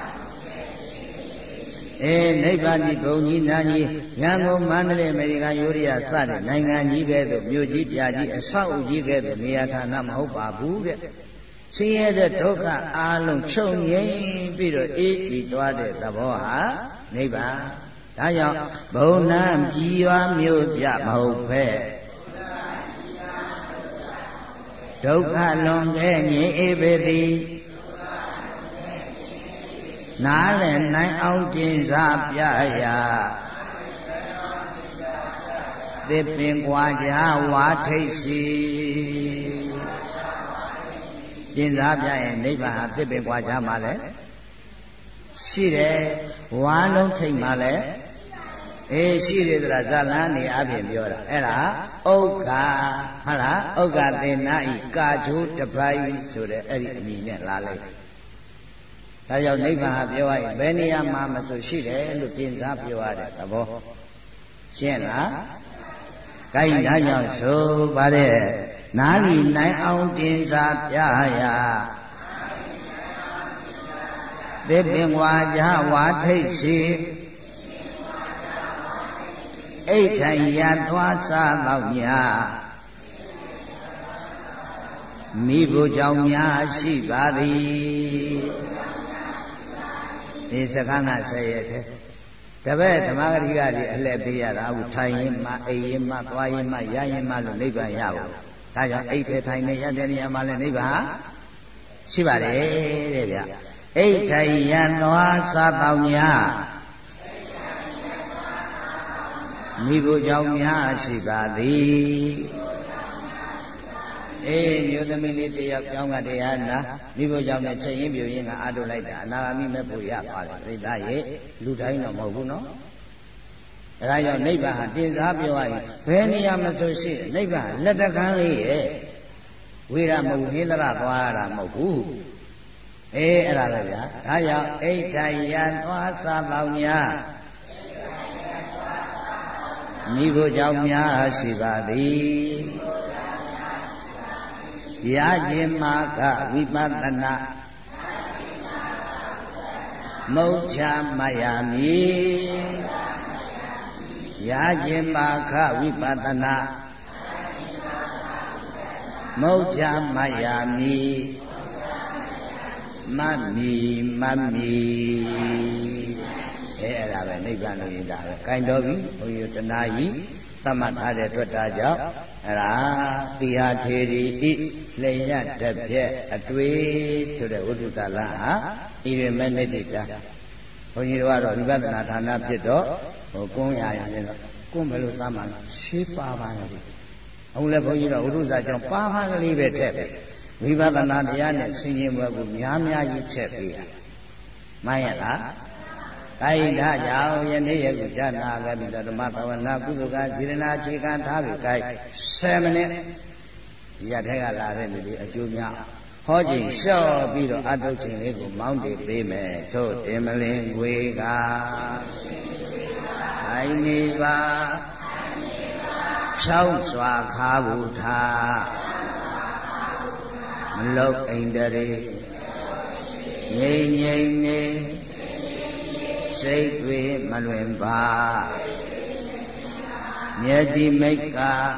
နိဗ္ဗာန်ဒီဘုံကြီးနာကြီးရန်ကုန်မန္တလေးအမေရိကန်ယူရီးယားစတဲ့နိုင်ငံကြီးကဲ့သို့မြို့ကြီးပြကြီးအဆောက်အဦကြီးကဲ့သို့နေရာဌာနမဟုတ်ပါဘူးတဲ့ဆင်းရဲတဲ့ဒုက္ခအလုံးချုပ်ငြိမ်းပြီးတော့အေးကြည်သွားတဲ့သဘောဟာနိဗ္ဗာန်ဒါကြောင့်ဘုံနာပြည်ရွာမြို့ပြမဟုတ်ပဲဒုက္ခလွန်ခဲ့ငြိမ်းအေးပေသည်နားလည်နိုင်အောင်ကျင့်စားပြရာသစ်ပင်ကွာကြဝါထိတ်စီကျင့်စားပြရင်နိဗ္ဗာန်ဟာသစ်ပင်ကွာကြမှာလဲရှိတယ်ဝါလုံးထိတ်မှာလဲရှိတယ်ဆိုတာဇလန်းနေအပြင်ပြောတာအဲ့ဒါဥက္ခဟုတ်လားဥက္ခသေနာဤကာချိုးတပိုက်ဆိုတဲ့အဲ့ဒီအမည်နဲ့လာလိုက်ဒါကြောင့်နိဗ္ဗာန်ဟာပြောရရင်ဘယ်နေရာမှာမဆိုရှိတယ်လို့တင်စားပြောရတဲ့သဘောရှင်းလား။ကိုင်းဒါကြောင့်ဆိုပါတဲ့နာလီနိုင်အောင်တင်စားပြရာသစ်ပင်ဝါကြဝါထိတ်စီအိဋ္ဌံရသွားစားတော့များမိဖို့ကြောင့်များရှိပါသည်ဒီစကားကဆက်ရတဲ့တပည့်ဓမ္မဂတိကလေးအလှည့်ပေးရတာအခုထိုင်ရင်မှအိပ်ရင်မှသွားရင်မှရရင်မှလို့နိဗ္ဗာန်ရပါဘူးဒါကြောင့်အိတ်ထဲထိုင်နေရတဲ့နေရာမှာလည်းနိဗ္ဗာန်ရှိပါတယ်တဲ့ဗျအိဋ္ဌယံသွားစားတောင်းများမိဖို့ကြောင့်များရှိပါသည်မြို့သမီးလေးတယောက်ကြောင်းကတရားနာမိဖို့ကြောင့်လည်းချက်ရင်းပြရင်းကအားထုတ်လိုက်တာအနာဂါမိမဲ့ဖို့ရသွားတယ်ပြိဿရဲ့လူတိုင်းတော့မဟုတ်ဘူးနော်အဲဒါကြောင့်နိဗ္ဗာန်ဟာတင်စားပြောရရင်ဘယ်နေရာမှာဆိုရှိနိဗ္ဗာန်လက်တကမ်းလေးရဲ့ဝေရမဟုတ်ဟိန္ဒရသွားရတာမဟုတ်ဘူးအဲ့ဒါပဲဗျာဒါကြောင့်အိဋ္ဌယံသွားစားတောင်းများမိဖို့ကြောင့်များရှိပါသည်ရခြင်းမာကဝိပဿနာမုတ်ချမယမီရခြင်းမာကဝိပဿနာမုတ်ချမယမီမမီအဲ့ဒါပဲနိဗ္ဗာန်လို့ရတာပဲကိုင်တော်ပြီဘုန်းကြီးတဏှာကြီးသတ်မှတ်ထားတဲ့အတွက်ဒါကြောင့်အဲ့ဒါတိဟာထေရီဤလျက်တစ်ပြက်အတွေ့ဆိုတဲ့ဝိတုတလဟာဣရိမနိတိတာဘုန်းကြီးတို့ကတော့ဝိပဿနာဌာနဖြစ်တော့ကွန်းရရင်တော့ကွန်းဘယ်လိုသတ်မှန်းရှင်းပါပါလေအခုလည်းဘုန်းကြီးတို့ဝိတုဇာကြောင့်ပါပါကလေးပဲထည့်ပဲဝိပဿနာတရားနဲ့ဆင်ခြင်ဘွယ်ကိုများများကြီးချက်ပေးရမှန်ရလားဒါဤဒါကြောင့်ယနေ့ယခုဇာနာကပိဓမ္မသဝနာကုသကဇိရဏအခြေခံထားပြီကိုက်7မိနစ်ရထက်ကလာတဲ့လူတွေအကျိုးများဟောချိန်လျှော့ပြီးတော့အထုတ်ချိန်လေးကိုမောင်းတည်ပေးမယ်သို့တင်မလင်းငွေကအိုင်နေပါချောင်းစွာခါဘူးထားမလုတ်အိန္ဒြေငြိမ်ငြိမ်နေစိတ်တွေမလွင်ပါမျက်တိမိတ်က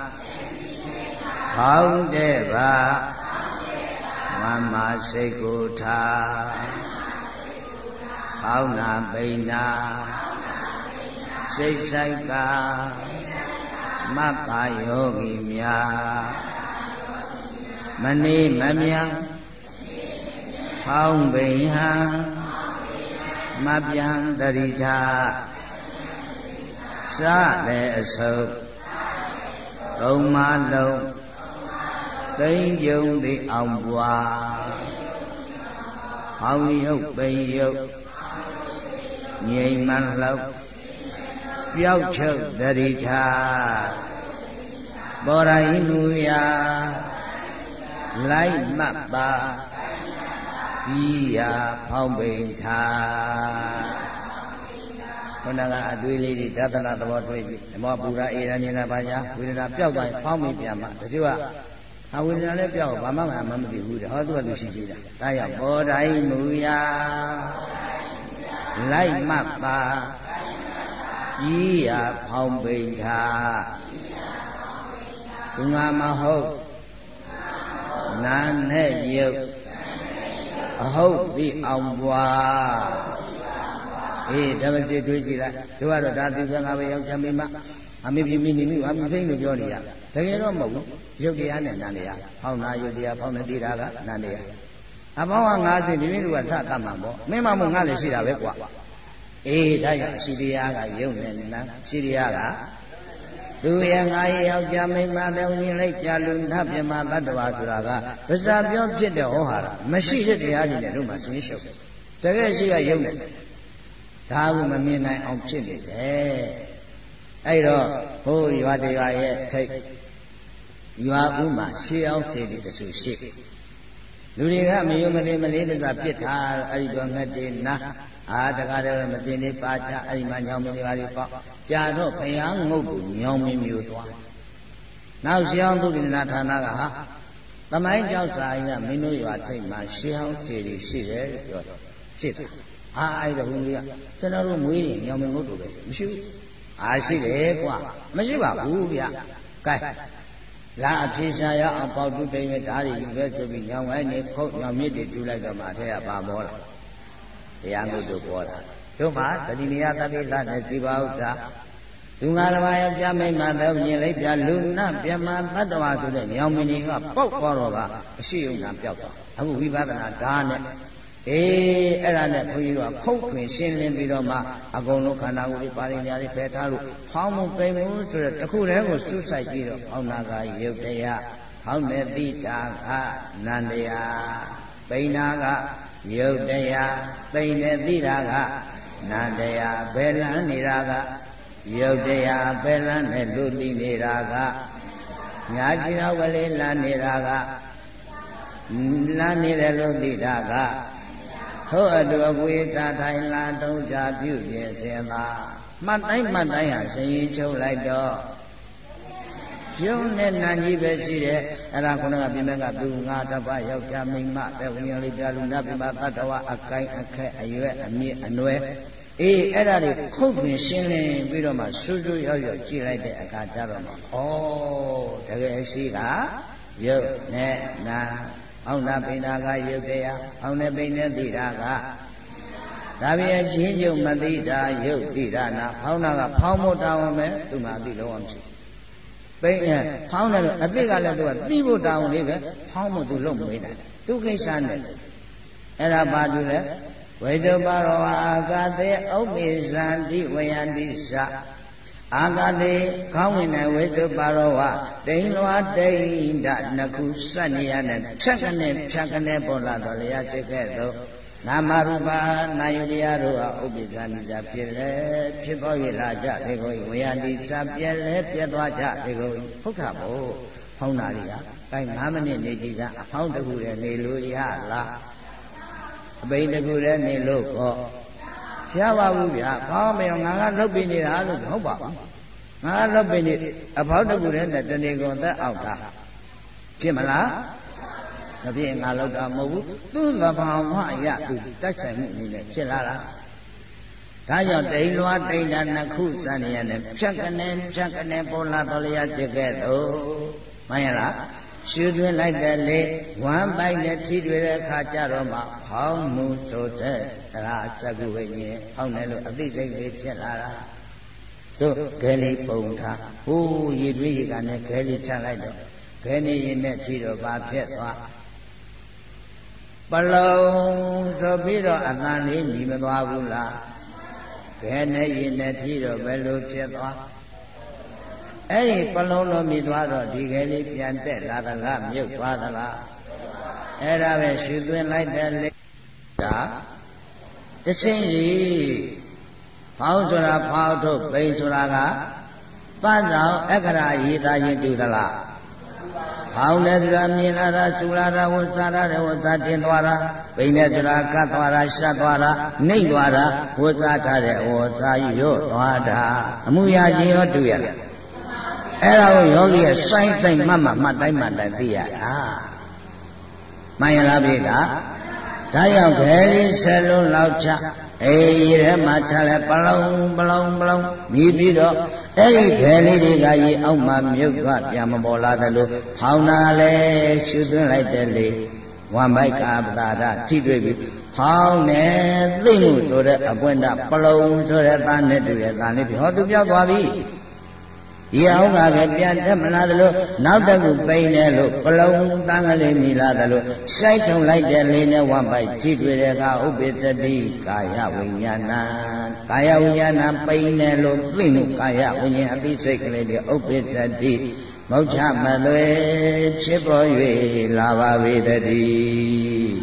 ပေါင်းတဲ့ပါမမစိတ်ကိုထားပေါင်းနာပိဏာစိတ်ဆိုင်ကမပ္ပယောဂီများမနေမမြန်ပေါင်းပိဟံမပြန်တရိထာစလည်းအစုပ်သုံးမလုံးသိမ့်ယုံသည်အောင်ပွားဟောင်းရုပ်ပိန်ရုပ်ငြိမ်မှန်လောက်ပျောက်ချုပ်တရိထာဘောရိုင်းလူရာလိုက်မှတ်ပါပြီးရာဖောင်းပိန်ထားခန္ဓာကအတွေးလေးတွေတသနာသဘောတွေ့ကြည့်ဓမ္မပူရာအေရညနာဘာညာဝေဒနာပျောက်သွားရင်ဖောင်းပိန်ပြန်မှာတချို့ကအဝေဒနာလည်းပျောက်ဘာမှမသိဘူးတဲ့ဟောသူကသူရှိသေးတာဒါကြောင့်ဘောတိုင်းမူရာလိုက်မှတ်ပါပြီးရာဖောင်းပိန်ထားသူငါမဟုတ်နာနဲ့ရုပ်အဟုတ်သိအောင်ပွားအေးဓမ္မจิตတွေးကြည့်လိုက်တို့ကတော့ဒါသူကငါပဲယောက်ျားမိန်းမအမေပြမိနေမိအမိသိလို့ပြောနေရတကယ်တော့မဟုတ်ဘူးရုပ်တရားနဲ့နာနေရဖောင်းနာရုပ်တရားဖောင်းနေသေးတာကနာနေရအပေါင်းက50ဒီမိလူကထတတ်မှာပေါ့မင်းမမို့ငါလည်းရှိတာပဲကွာအေးဒါကြောင့်ရှိတရားကရုပ်နဲ့နာရှိတရားကသူရဲ့ငါရဲ့ယောက်ျားမိန်းမတဲ့ဝင်လိုက်ပြလူနတ်ပြမတတ္တဝါဆိုတာကပဇာပြောဖြစ်တဲ့ဟောဟာရမရှိတဲ့တရားတွေနဲ့တို့မှဆင်းရှုပ်တကယ်ရှိကရုပ်နဲ့ဒါကမမြင်နိုင်အောင်ဖြစ်နေတယ်အဲ့တော့ဟိုရွာတရွာရဲ့ထိတ်ရွာဦးမှာရှေးအောင်စေတီတဆူရှိလူတွေကမယုံမသိမလေးပဇာပြစ်ထားအဲ့ဒီတော့ငတ်တေနာတကားလည်းမတင်နေပါချအဲ့ဒီမှာညောင်မင်းတွေပါလိပေါ့ကြာတော့ဘုရားငုတ်ကိုညောင်မင်းမျိုးသွားနောက်ရှေးအောင်သုတိနာဌာနကဟာသမိုင်းကြောက်စာရမင်းတို့ရွာထိတ်မှာရှေးအောင်စေတီရှိတယ်ပြောတော့ဖြစ်တယ်အဲ့ဒါဘုန်းကြီးကကျွန်တော်တို့မွေးရင်ညောင်မင်းငုတ်တို့ပဲမရှိဘူးရှိတယ်ကွာမရှိပါဘူးဗျကဲလာအဖြေရှာရအောင်ပေါတုတိမ်ရဲ့ဓာတ်တွေပဲဆိုပြီးညောင်ဝိုင်းနေခုတ်ညောင်မြစ်တွေတူလိုက်တော့မှအထက်ကပါပေါ်လာတရားငုတ်တို့ပေါ်လာတို့မှာတတိနေယသတိလနဲ့ဒီပါဥစ္စာသူငါတစ်ပါးယောက်ျားမိန်းမတော့မြင်လိုက်ပြလူနာပြမတတ္တဝါဆိုတဲ့ညောင်မင်းတွေကပေါက်သွားတော့ကအရှိဥနာပျောက်သွားအခုဝိပဿနာဓာတ်နဲ့အဲ့ဒါနဲ့ဘုန်းကြီးတို့ကခုတ်ခွင်ရှင်းလင်းပြီးတော့မှအကုန်လုံးခန္ဓာကိုယ်တွေပါရညာတွေဖယ်ထားလို့ဖောင်းမှုပိန်မှုဆိုတဲ့တစ်ခုတည်းကိုစုစိုက်ပြီးတော့ဖောင်းနာကယုတ်တရားဖောင်းတဲ့တိတာကနန္တရားပိန်နာကယုတ်တရားပိန်တဲ့တိတာကနန္တရားဘယ်လန်းနေတာကယုတ်တရားဘယ်လန်းနဲ့လူသိနေတာကညာချီတော့ကလေးလန်းနေတာကလန်းနေတယ်လို့သိတာကထို့အတူအပွေသာထိုင်လာတုံးကြပြုပြင်ခြင်းသာမှတ်တိုင်းဟာရှင်ရင်ချုပ်လိုက်တော့ပြုံးနဲ့နန်းကြီးပဲရှိတယ်အဲ့ဒါခုနကပြင်မဲ့ကသူငါတပတ်ယောက်ျားမိန်းမတဲ့ဝိညာဉ်လေးပြလူနာပြမတတ္တဝအကိုင်းအခက်အရွယ်အမြင့်အနွယ်အဲ့ဒါတွေခုတ်ပင်ရှင်းလင်းပြီးတော့မှစူးစူးရောက်ရောက်ကြည့်လိုက်တဲ့အခါကျတော့မှတကယ်ရှိကရုပ်နဲ့နာအောင်နာပိဏာကယုတ်တရားအောင်နဲ့ပိဏ္ဏတိတာကဒါပြန်ချင်းကျုံမသိတာရုပ်တိရနာဖောင်းတာကဖောင်းဖို့တောင်းအောင်ပဲသူမှအသိလုံးအောင်ရှိပိန်ဖောင်းတယ်လို့အသိကလည်းသူကသိဖို့တောင်းလေးပဲဖောင်းဖို့သူလုံးမမေးနိုင်သူကိစ္စနဲ့အဲ့ဒါဘာတူလဲဝိသုပါရောအာဂတေဥပ္ပိဇန္တိဝယန္တိသအာဂတေခေါင်းဝင်တဲ့ဝိသုပါရောဝတိန်လွားတိန်ဒနှစ်ခုစက်နေရတဲ့ဖြတ်ကနေပေါ်လာတော်လျာจิตကဲ့သို့နာမရူပနာယုတရားတို့ဟာဥပ္ပိဇာနိကြဖြစ်လေဖြစ်ပေါ်ရလာကြလေကိုဝေယတိစာပြဲလေပြဲသွားကြလေကိုဟုတ်တာဗောဖောင်းတာတွေကအဲ9မိနစ်နေကြည်ကအဖောင်းတခုတည်းနေလို့ရလားအပိန်တခုတည်းနေလို့ကောရပါဘူးဗျာဖောင်းမရောငါကလုတ်ပြီးနေတာလို့ဟုတ်ပါဘူးငါကလုတ်ပြီးနေအဖောင်းတခုတည်းနဲ့တဏီကုန်သက်အောက်တာဖြစ်မလားမဖြစ်ငါလောက်တာမဟုတ်ဘူးသူ့သဘာဝအရသူတိုက်ဆိုင်မှုအနေနဲ့ဖြစ်လာတာဒါကြောင့်တိန်လွားတိန်တာနှစ်ခုစံနေရတဲ့ဖြတ်ကနေပေါ်လာတော်လျာจิตကဲ့သို့မှန်ရလားရှုသွင်းလိုက်တဲ့လေဝမ်းပိုက်နဲ့ထိတွေ့တဲ့အခါကျတော့မှဖောင်းမှုဆိုတဲ့ဒါစကုဝိညာဉ်ဖောင်းတယ်လို့အသိစိတ်လေးဖြစ်လာတာတို့ခဲလေးပုံထားဟိုးရည်တွေးရည်ကနဲ့ခဲလေးချလိုက်တော့ခဲနေရင်နဲ့ထိတော့ဘာဖြစ်သွားပလုံးဆိုပြီးတော့အတန်လေးမြည်မသွားဘူးလားခဲနဲ့ရင်နဲ့ထိတော့ဘယ်လိုဖြစ်သွားအဲ့ဒီပလုံးလိုမြည်သွားတော့ဒီခဲလေးပြန်တက်လာသလားမြုပ်သွားသလားအဲ့ဒါပဲရှုသွင်းလိုက်တဲ့လေဒါတချင်းကြီးဖောင်းဆိုတာဖောင်းထုတ်ပိန်ဆိုတာကပန်းဆောင်အခရာရေးသားရင်တူသလားဖောင်းတဲ့ဆိုတာမြင်လာတာစူလာတာဝတ်စားတာဝတ်စားတင်သွားတာပိန်တဲ့ဆိုတာကတ်သွားတာရှတ်သွားတာနှိမ့်သွားတာဝတ်စားထားတဲ့ဝတ်စားရွတ်သွားတာအမှုရာချင်းရောတူရလားအဲ့ဒါကိုယောဂီရဲ့စိုင်းတိုင်းမှတ်တိုင်းသိရတာမှန်ရလားပြေတာဒါကြောင့်ခဲလေး10လုံးလောက်ချအေးရဲမှာချလဲပလုံးမြည်ပြီးတော့အဲ့ဒီခဲလေးတွေကရေအောက်မှာမြုပ်သွားပြန်မပေါ်လာတယ်လို့ဖောင်းတာလဲရှုသွင်းလိုက်တယ်လေဝမ်မိုက်ကပတာရထိတွေ့ပြီးဖောင်းနေသိမှုဆိုတဲ့အပွင့်တာပလုံးဆိုတဲ့သားနဲ့တူတဲ့သားလေးပြီးဟောသူပြောက်သွားပြီဒီအောင်ကလည်းပြန်တက်မလာသလိုနောက်တစ်ခုပိန်တယ်လို့ပလုံးတန်းကလေးမိလာသလိုစိုက်ထုံလိုက်တဲ့လေးနဲ့ဝမ်းပိုက်ထိတွေ့တဲ့အခါဥပ္ပစ္စတိကာယဝိညာဏကာယဝိညာဏပိန်တယ်လို့သိမှုကာယဝိညာဉ်အသိစိတ်ကလေးတွေဥပ္ပစ္စတိမောက္ခမသွေဖြစ်ပေါ်၍လာပါပေတည်း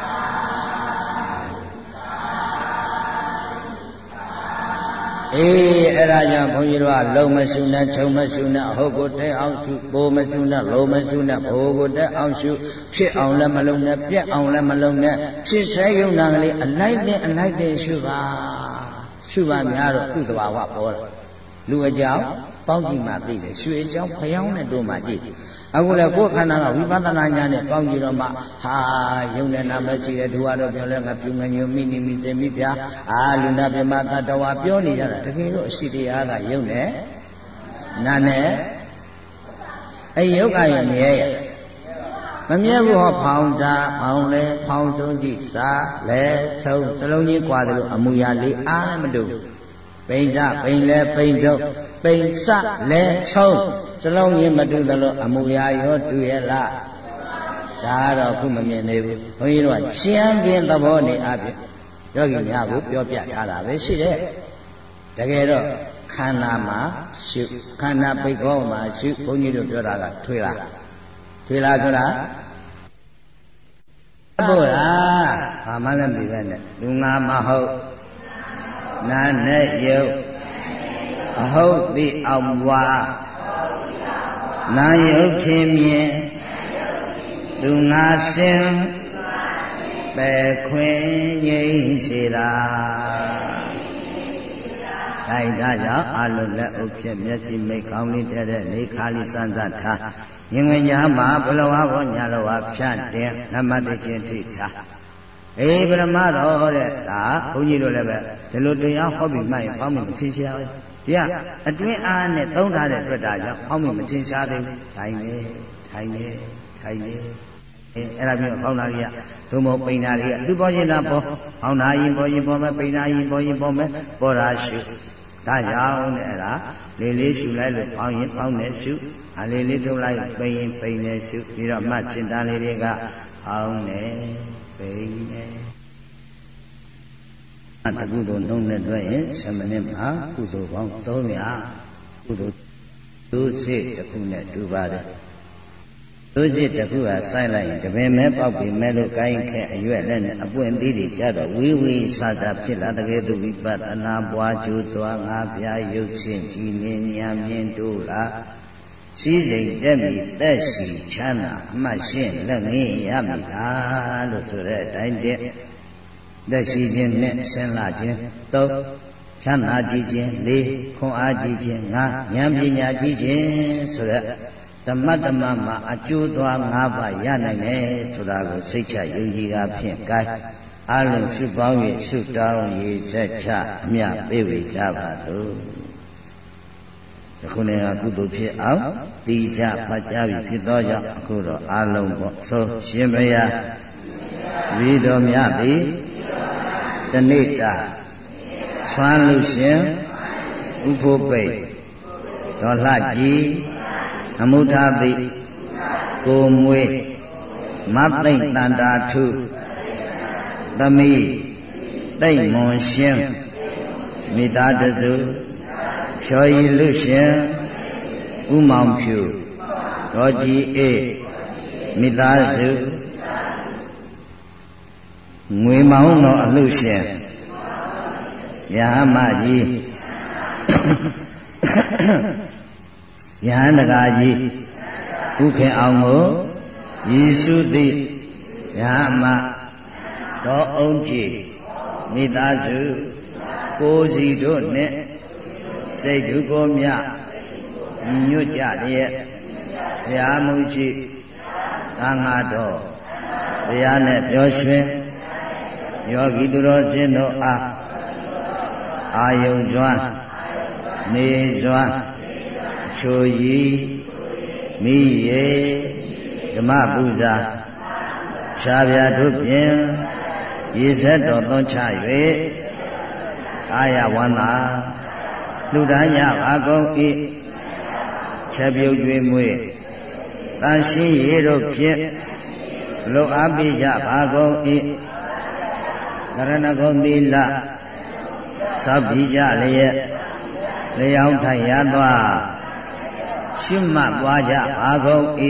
အေးအဲ့ဒါကြောင့်ဘုန်းကြီးတို့ကလုံမရှုနဲ့ခြုံမရှုနဲ့အဟုတ်ကိုတဲအောင်ရှုပိုမရှုနဲ့လုံမရှုနဲ့ဘိုးကိုတဲအောင်ရှုဖြစ်အောင်လည်းမလုံနဲ့ပြက်အောင်လည်းမလုံနဲ့ဖြစ်ဆဲယုံနာကလေးအလိုက်တဲ့ရှုပါများတော့သူ့သဘာဝပေါ်လာလူအကြောင်းပေါင်းကြည့်မှသိတယ်ရွှေအကြောင်းဖျောင်းနဲ့တို့မှကြည့်အခုလည်းကိုယ်ခန္ဓာကဝိပဿနာဉာဏ်နဲ့ပေါင်းကြည့်တော့မှဟာယုံတဲ့နာမရှိတဲ့သူကတော့ပြောလဲငါပြုငညုံမိနိမိတေမိပြလူနာပြမတတဝါပြောနေကြတာတကယ်တော့အရှိတရားကယုံနဲ့နာနဲ့အဲယုတ်ကရမြဲရမမြဲဘူးဟောဖောင်းတာဖောင်းလဲဖောင်းဆုံးကြည့်စားလဲသုံးစလုံးကြီးကွာတယ်လို့အမူအရာလေးအားလည်းမတူပိန်စပိန်လဲပိန်ထုတ်ပိန်စလဲဆုံးစလုံးကြီးမတူသလိုအမူအရာရောတူရဲ့လားဒါတော့ခုမမြင်သေးဘူးဘုန်းကြီးတို့ကရှင်းပြသဘောနေအပြင်ယောဂီများကိုပြောပြထားတာပဲရှိတယ်တကယ်တော့ခန္ဓာမှာရှုခန္ဓာပိတ်ကောမှာရှုဘုန်းကြီးတို့ပြောတာကထွေလားဆိုတာဘုရားဘာမှလည်းမပြီးပဲနဲ့လူငါမဟုတ်နာနဲ့ယုတ်အဟုတ်သိအောင်ဝါနာယုတ်ဖြစ်မြင်လူငါစင်ပဲခွင်ငိမ့်စေတာဒါကြောင့်အလုံးလက်ဥဖြစ်မျက်စိမိတ်ကောင်းလေးတဲ့နေခါလေးစမ်းသပ်ထားရင်ဝင်ညာမှာဘလဝဘောညာလဝဖြတ်တဲ့နမတချင်းထိထားအေးပရမတော်တဲ့ဒါဘုန်းကြီးတို့လည်းပဲဒီလိုတရားဟောပြီးမှရင်ပေါင်းမထင်ရှားဘူးဒီကအတွင်းအားနဲ့သုံးထားတဲ့အတွက်ဒါကြောင့်ပေါင်းမထင်ရှားသေးဘူးထိုင်နေအဲ့ဒါမျိုးဟောင်းတာကြီးကသို့မဟုတ်ပိန်တာကြီးကသူပေါ်ရင်တာပေါ်ဟောင်းတာရင်ပေါ်ရင်ပေါ်မယ်ပိန်တာရင်ပေါ်ရင်ပေါ်မယ်ပေါ်တာရှုဒါကြောင့်တဲ့အဲ့ဒါလေးလေးရှုလိုက်လို့ပေါင်းရင်ပေါင်းနေရှုအလေးလေးထုတ်လိုက်ပိန်ရင်ပိန်နေရှုပြီးတော့မှจิตတန်လေးတွေကပေါင်းနေပိန်နေတကုသိုလ်လုံးနဲ့တွဲရင်7မိနစ်မှာကုသိုလ်ပေါင်း300ကုသိုလ်ဒုစိတ်တစ်ခုနဲ့တူပါတယ်ဒုစိတ်တစ်ခုဟာစိုက်လိုက်ရင်တပင်မဲပေါက်ပြီးမဲလို့ကိုင်းခဲအရွက်နဲ့အပွင့်သေးတွေကြတော့ဝေးဝေးဆဆဖြစ်လာတဲ့ကဲသူဝိပဿနာပွားကြိုးသွားငါပြရုပ်ရှင်ကြည်လင်ဉာဏ်မြင်တို့လားစည်းစိမ်တက်မိသက်စီချမ်းသာအမှတ်ရှင်းလက်ငင်းရမိလားလို့ဆိုတဲ့အတိုင်းတည်းသက်ရှိခြင်းနဲ့ဆင်းလာခြင်း၃ချမ်းသာကြည်ခြင်း၄ခွန်အားကြည်ခြင်း၅ဉာဏ်ပညာကြည်ခြင်းဆိုတဲ့ဓမ္မဓမ္မမှာအကျိုးသွား၅ပါးရနိုင်တယ်ဆိုတာကိုစိတ်ချယုံကြည်တာဖြင့်ကိုင်းအလုံးရှုပေါင်း၍ရှုတောင်းရည်ချက်ချအမြပေးဝေကြပါလို့ဒီခုနေ့ကကုသိုလ်ဖြစ်အောင်တိကျဖတ်ကြားပြီးဖြစ်သောကြောင့်အခုတော့အလုံးပေါ့ဆိုရှင်ဘုရားဝိတော်မြတ်သည်တနေ့တာဆွမ်းလို့ရှင်ဥဖို့ပိတ်ဒေါ်လှကြီးအမှုထာတိကိုမွေမသိမ့်တန်တာထုသမီးတိတ်မွန်ရှင်မိသားတစုဖြော်ရည်လူရှင်ဥမောင်ဖြူဒေါ်ကြီးအေးမိသားစုငွေမောင်းတော်အလူရှင်ယဟမကြီးယဟန်တကာကြီးဥခင်အောင်ကိုယေရှုသည်ယဟမတော်အောင်ကြီးမိသားစုကိုစီတို့နှင့်စိတ်ဓုကိုမြညွတ်ကြလျက်ဘုရားမူရှိသံဃာတော်တရားနဲ့ပြောရွှင်ယောဂီသူတော်ချင်းတို့အားအာယုံစွမ်းနေစွမ်းချိုရည်မိရေဓမ္မပူဇာဖြာပြတို့ဖြင့်ရေဆက်တော်သွန်းချ၍အာရဝန္တာလူတန်းရပါကုန်၏ချက်ပြုတ်ကျွေးမွေးတန်ရှင်းရေတို့ဖြင့်လုံအားပေးကြပါကုန်၏ကရဏဂုံသီလသောက်ပြီးကြလျက်လျောင်းထိုင်ရသွားရှုမှတ်ပွားကြပါကုန်၏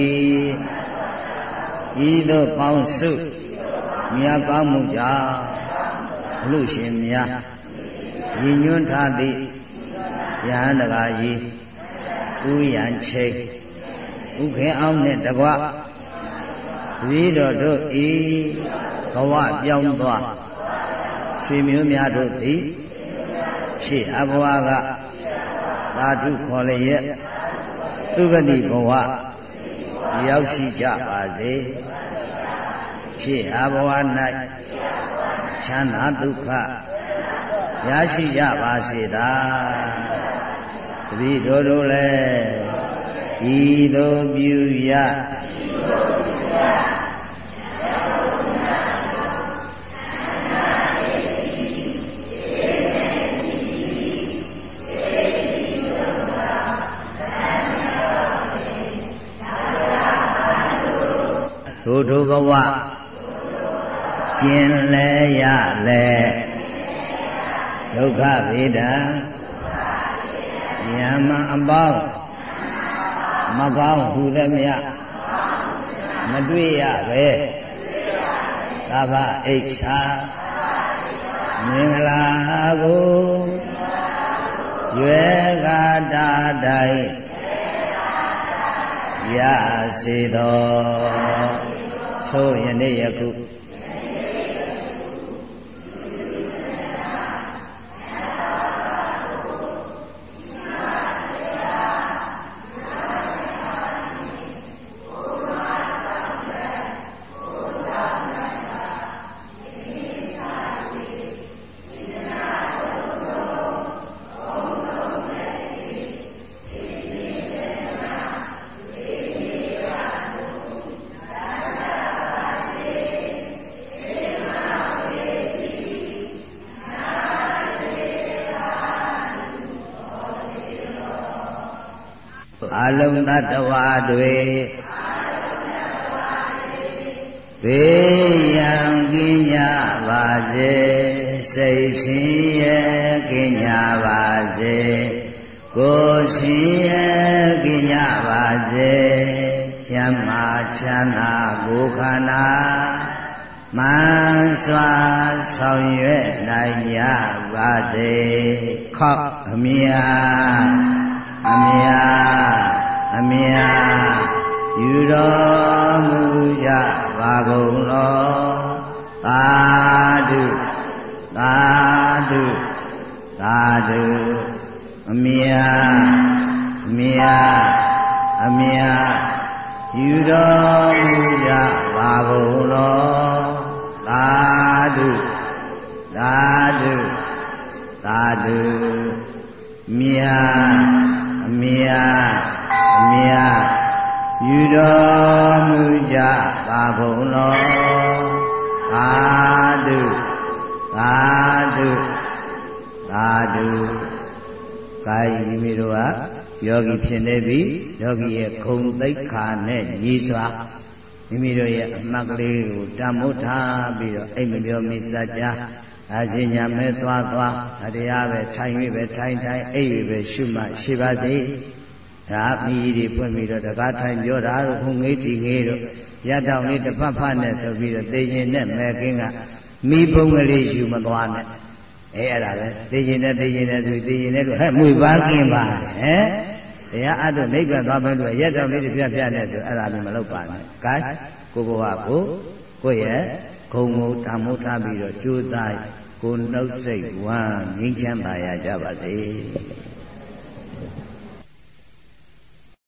ဤသို့ပေါင်းစုမြတ်ကောင်းမှုကြောင့်လူရှင်များရည်ညွှန်းထားသည့်ယဟန်တကာကြီးဥယံချိတ်ဥခင်အောင်နှင့်တကွတပည့်တော်တို့ဤဘဝပြောင်းသွားရွှေမျိုးများတို့သည်ရှေ့အဘဝကသာဓုခေါ်လျက်သူဂတိဘဝရောက်ရှိကြပါစေရှေ့အဘဝ၌ချမ်းသာဒုက္ခရရှိကြပါစေသာတပည့်တော်တို့လည်းဤသို့ပြုရထိုဘဝကျင်လဲရလဲဒုက္ခဗေဒံယမအပေါင်းမကောင်းဟုသမျှမတွေ့ရပဲသဗ္ဗအိဋ္ဌာမင်္ဂလာကိုရွယ်ကာတာတိုင်းရစေတော်ဆိုယနေ့ယခုအလုံးသတ္တဝါတွေဘေးရန်ကင်းကြပါစေစိတ်ဆင်းရဲကင်းကြပါစေကိုယ်ဆင်းရဲကင်းကြပါစေချမ်းသာချမ်းသာကိုယ်ခန္ဓာမှန်စွာဆောင်ရွက်နိုင်ကြပါစေခောက်အမြအမြအမြယူတော်မူကြပါကုန်လောသာဓုသာဓုသာဓုအမြအမြအမြယူတော်မူကြပါကုန်လောသာဓုသာဓုသာဓုမြအမြအမြယူတော်မူကြပါကုန်လောသာဓုသာဓုသာဓုကာယမိမိတို့ဟာယောဂီဖြစ်နေပြီယောဂီရဲ့ဂုဏ်သိက္ခာနဲ့ညီစွာမိမိတို့ရဲ့အမှတ်ကလေးကိုတန်ဖိုးထားပြီးတော့အိမ်မပြောမိစကြအရှင်ညာမဲသွားတရားပဲထိုင်၍ပဲထိုင်အိပ်၍ပဲရှုမှရှိပါသေးဒါမိကြီးတွေဖွင့်ပြီးတော့တကားထိုင်ပြောတာတို့ခုငေးတီငေးတို့ရတောင်လေးတစ်ဖက်ဖက်နဲ့ဆိုပြီးတော့သေခြင်းနဲ့မဲကင်းကမိဘုံကလေးယူမသွားနဲ့အဲ့ဒါပဲသေခြင်းနဲ့ဆိုသေခြင်းနဲ့တို့ဟဲ့မွေပါကင်းပါဟဲ့တရားအတုနိဗ္ဗာန်သွားမယ်လို့ရတောင်လေးတစ်ပြတ်နဲ့ဆိုအဲ့ဒါမျိုးမလုပ်ပါနဲ့ gain ကိုဘဝကိုယ့်ရဲ့ဂုံကိုဓမ္မိုးထားပြီးတော့ကြိုးစားကိုနှုတ်စိတ်ဝမ်းငြိမ်းချမ်းသာရကြပါစေ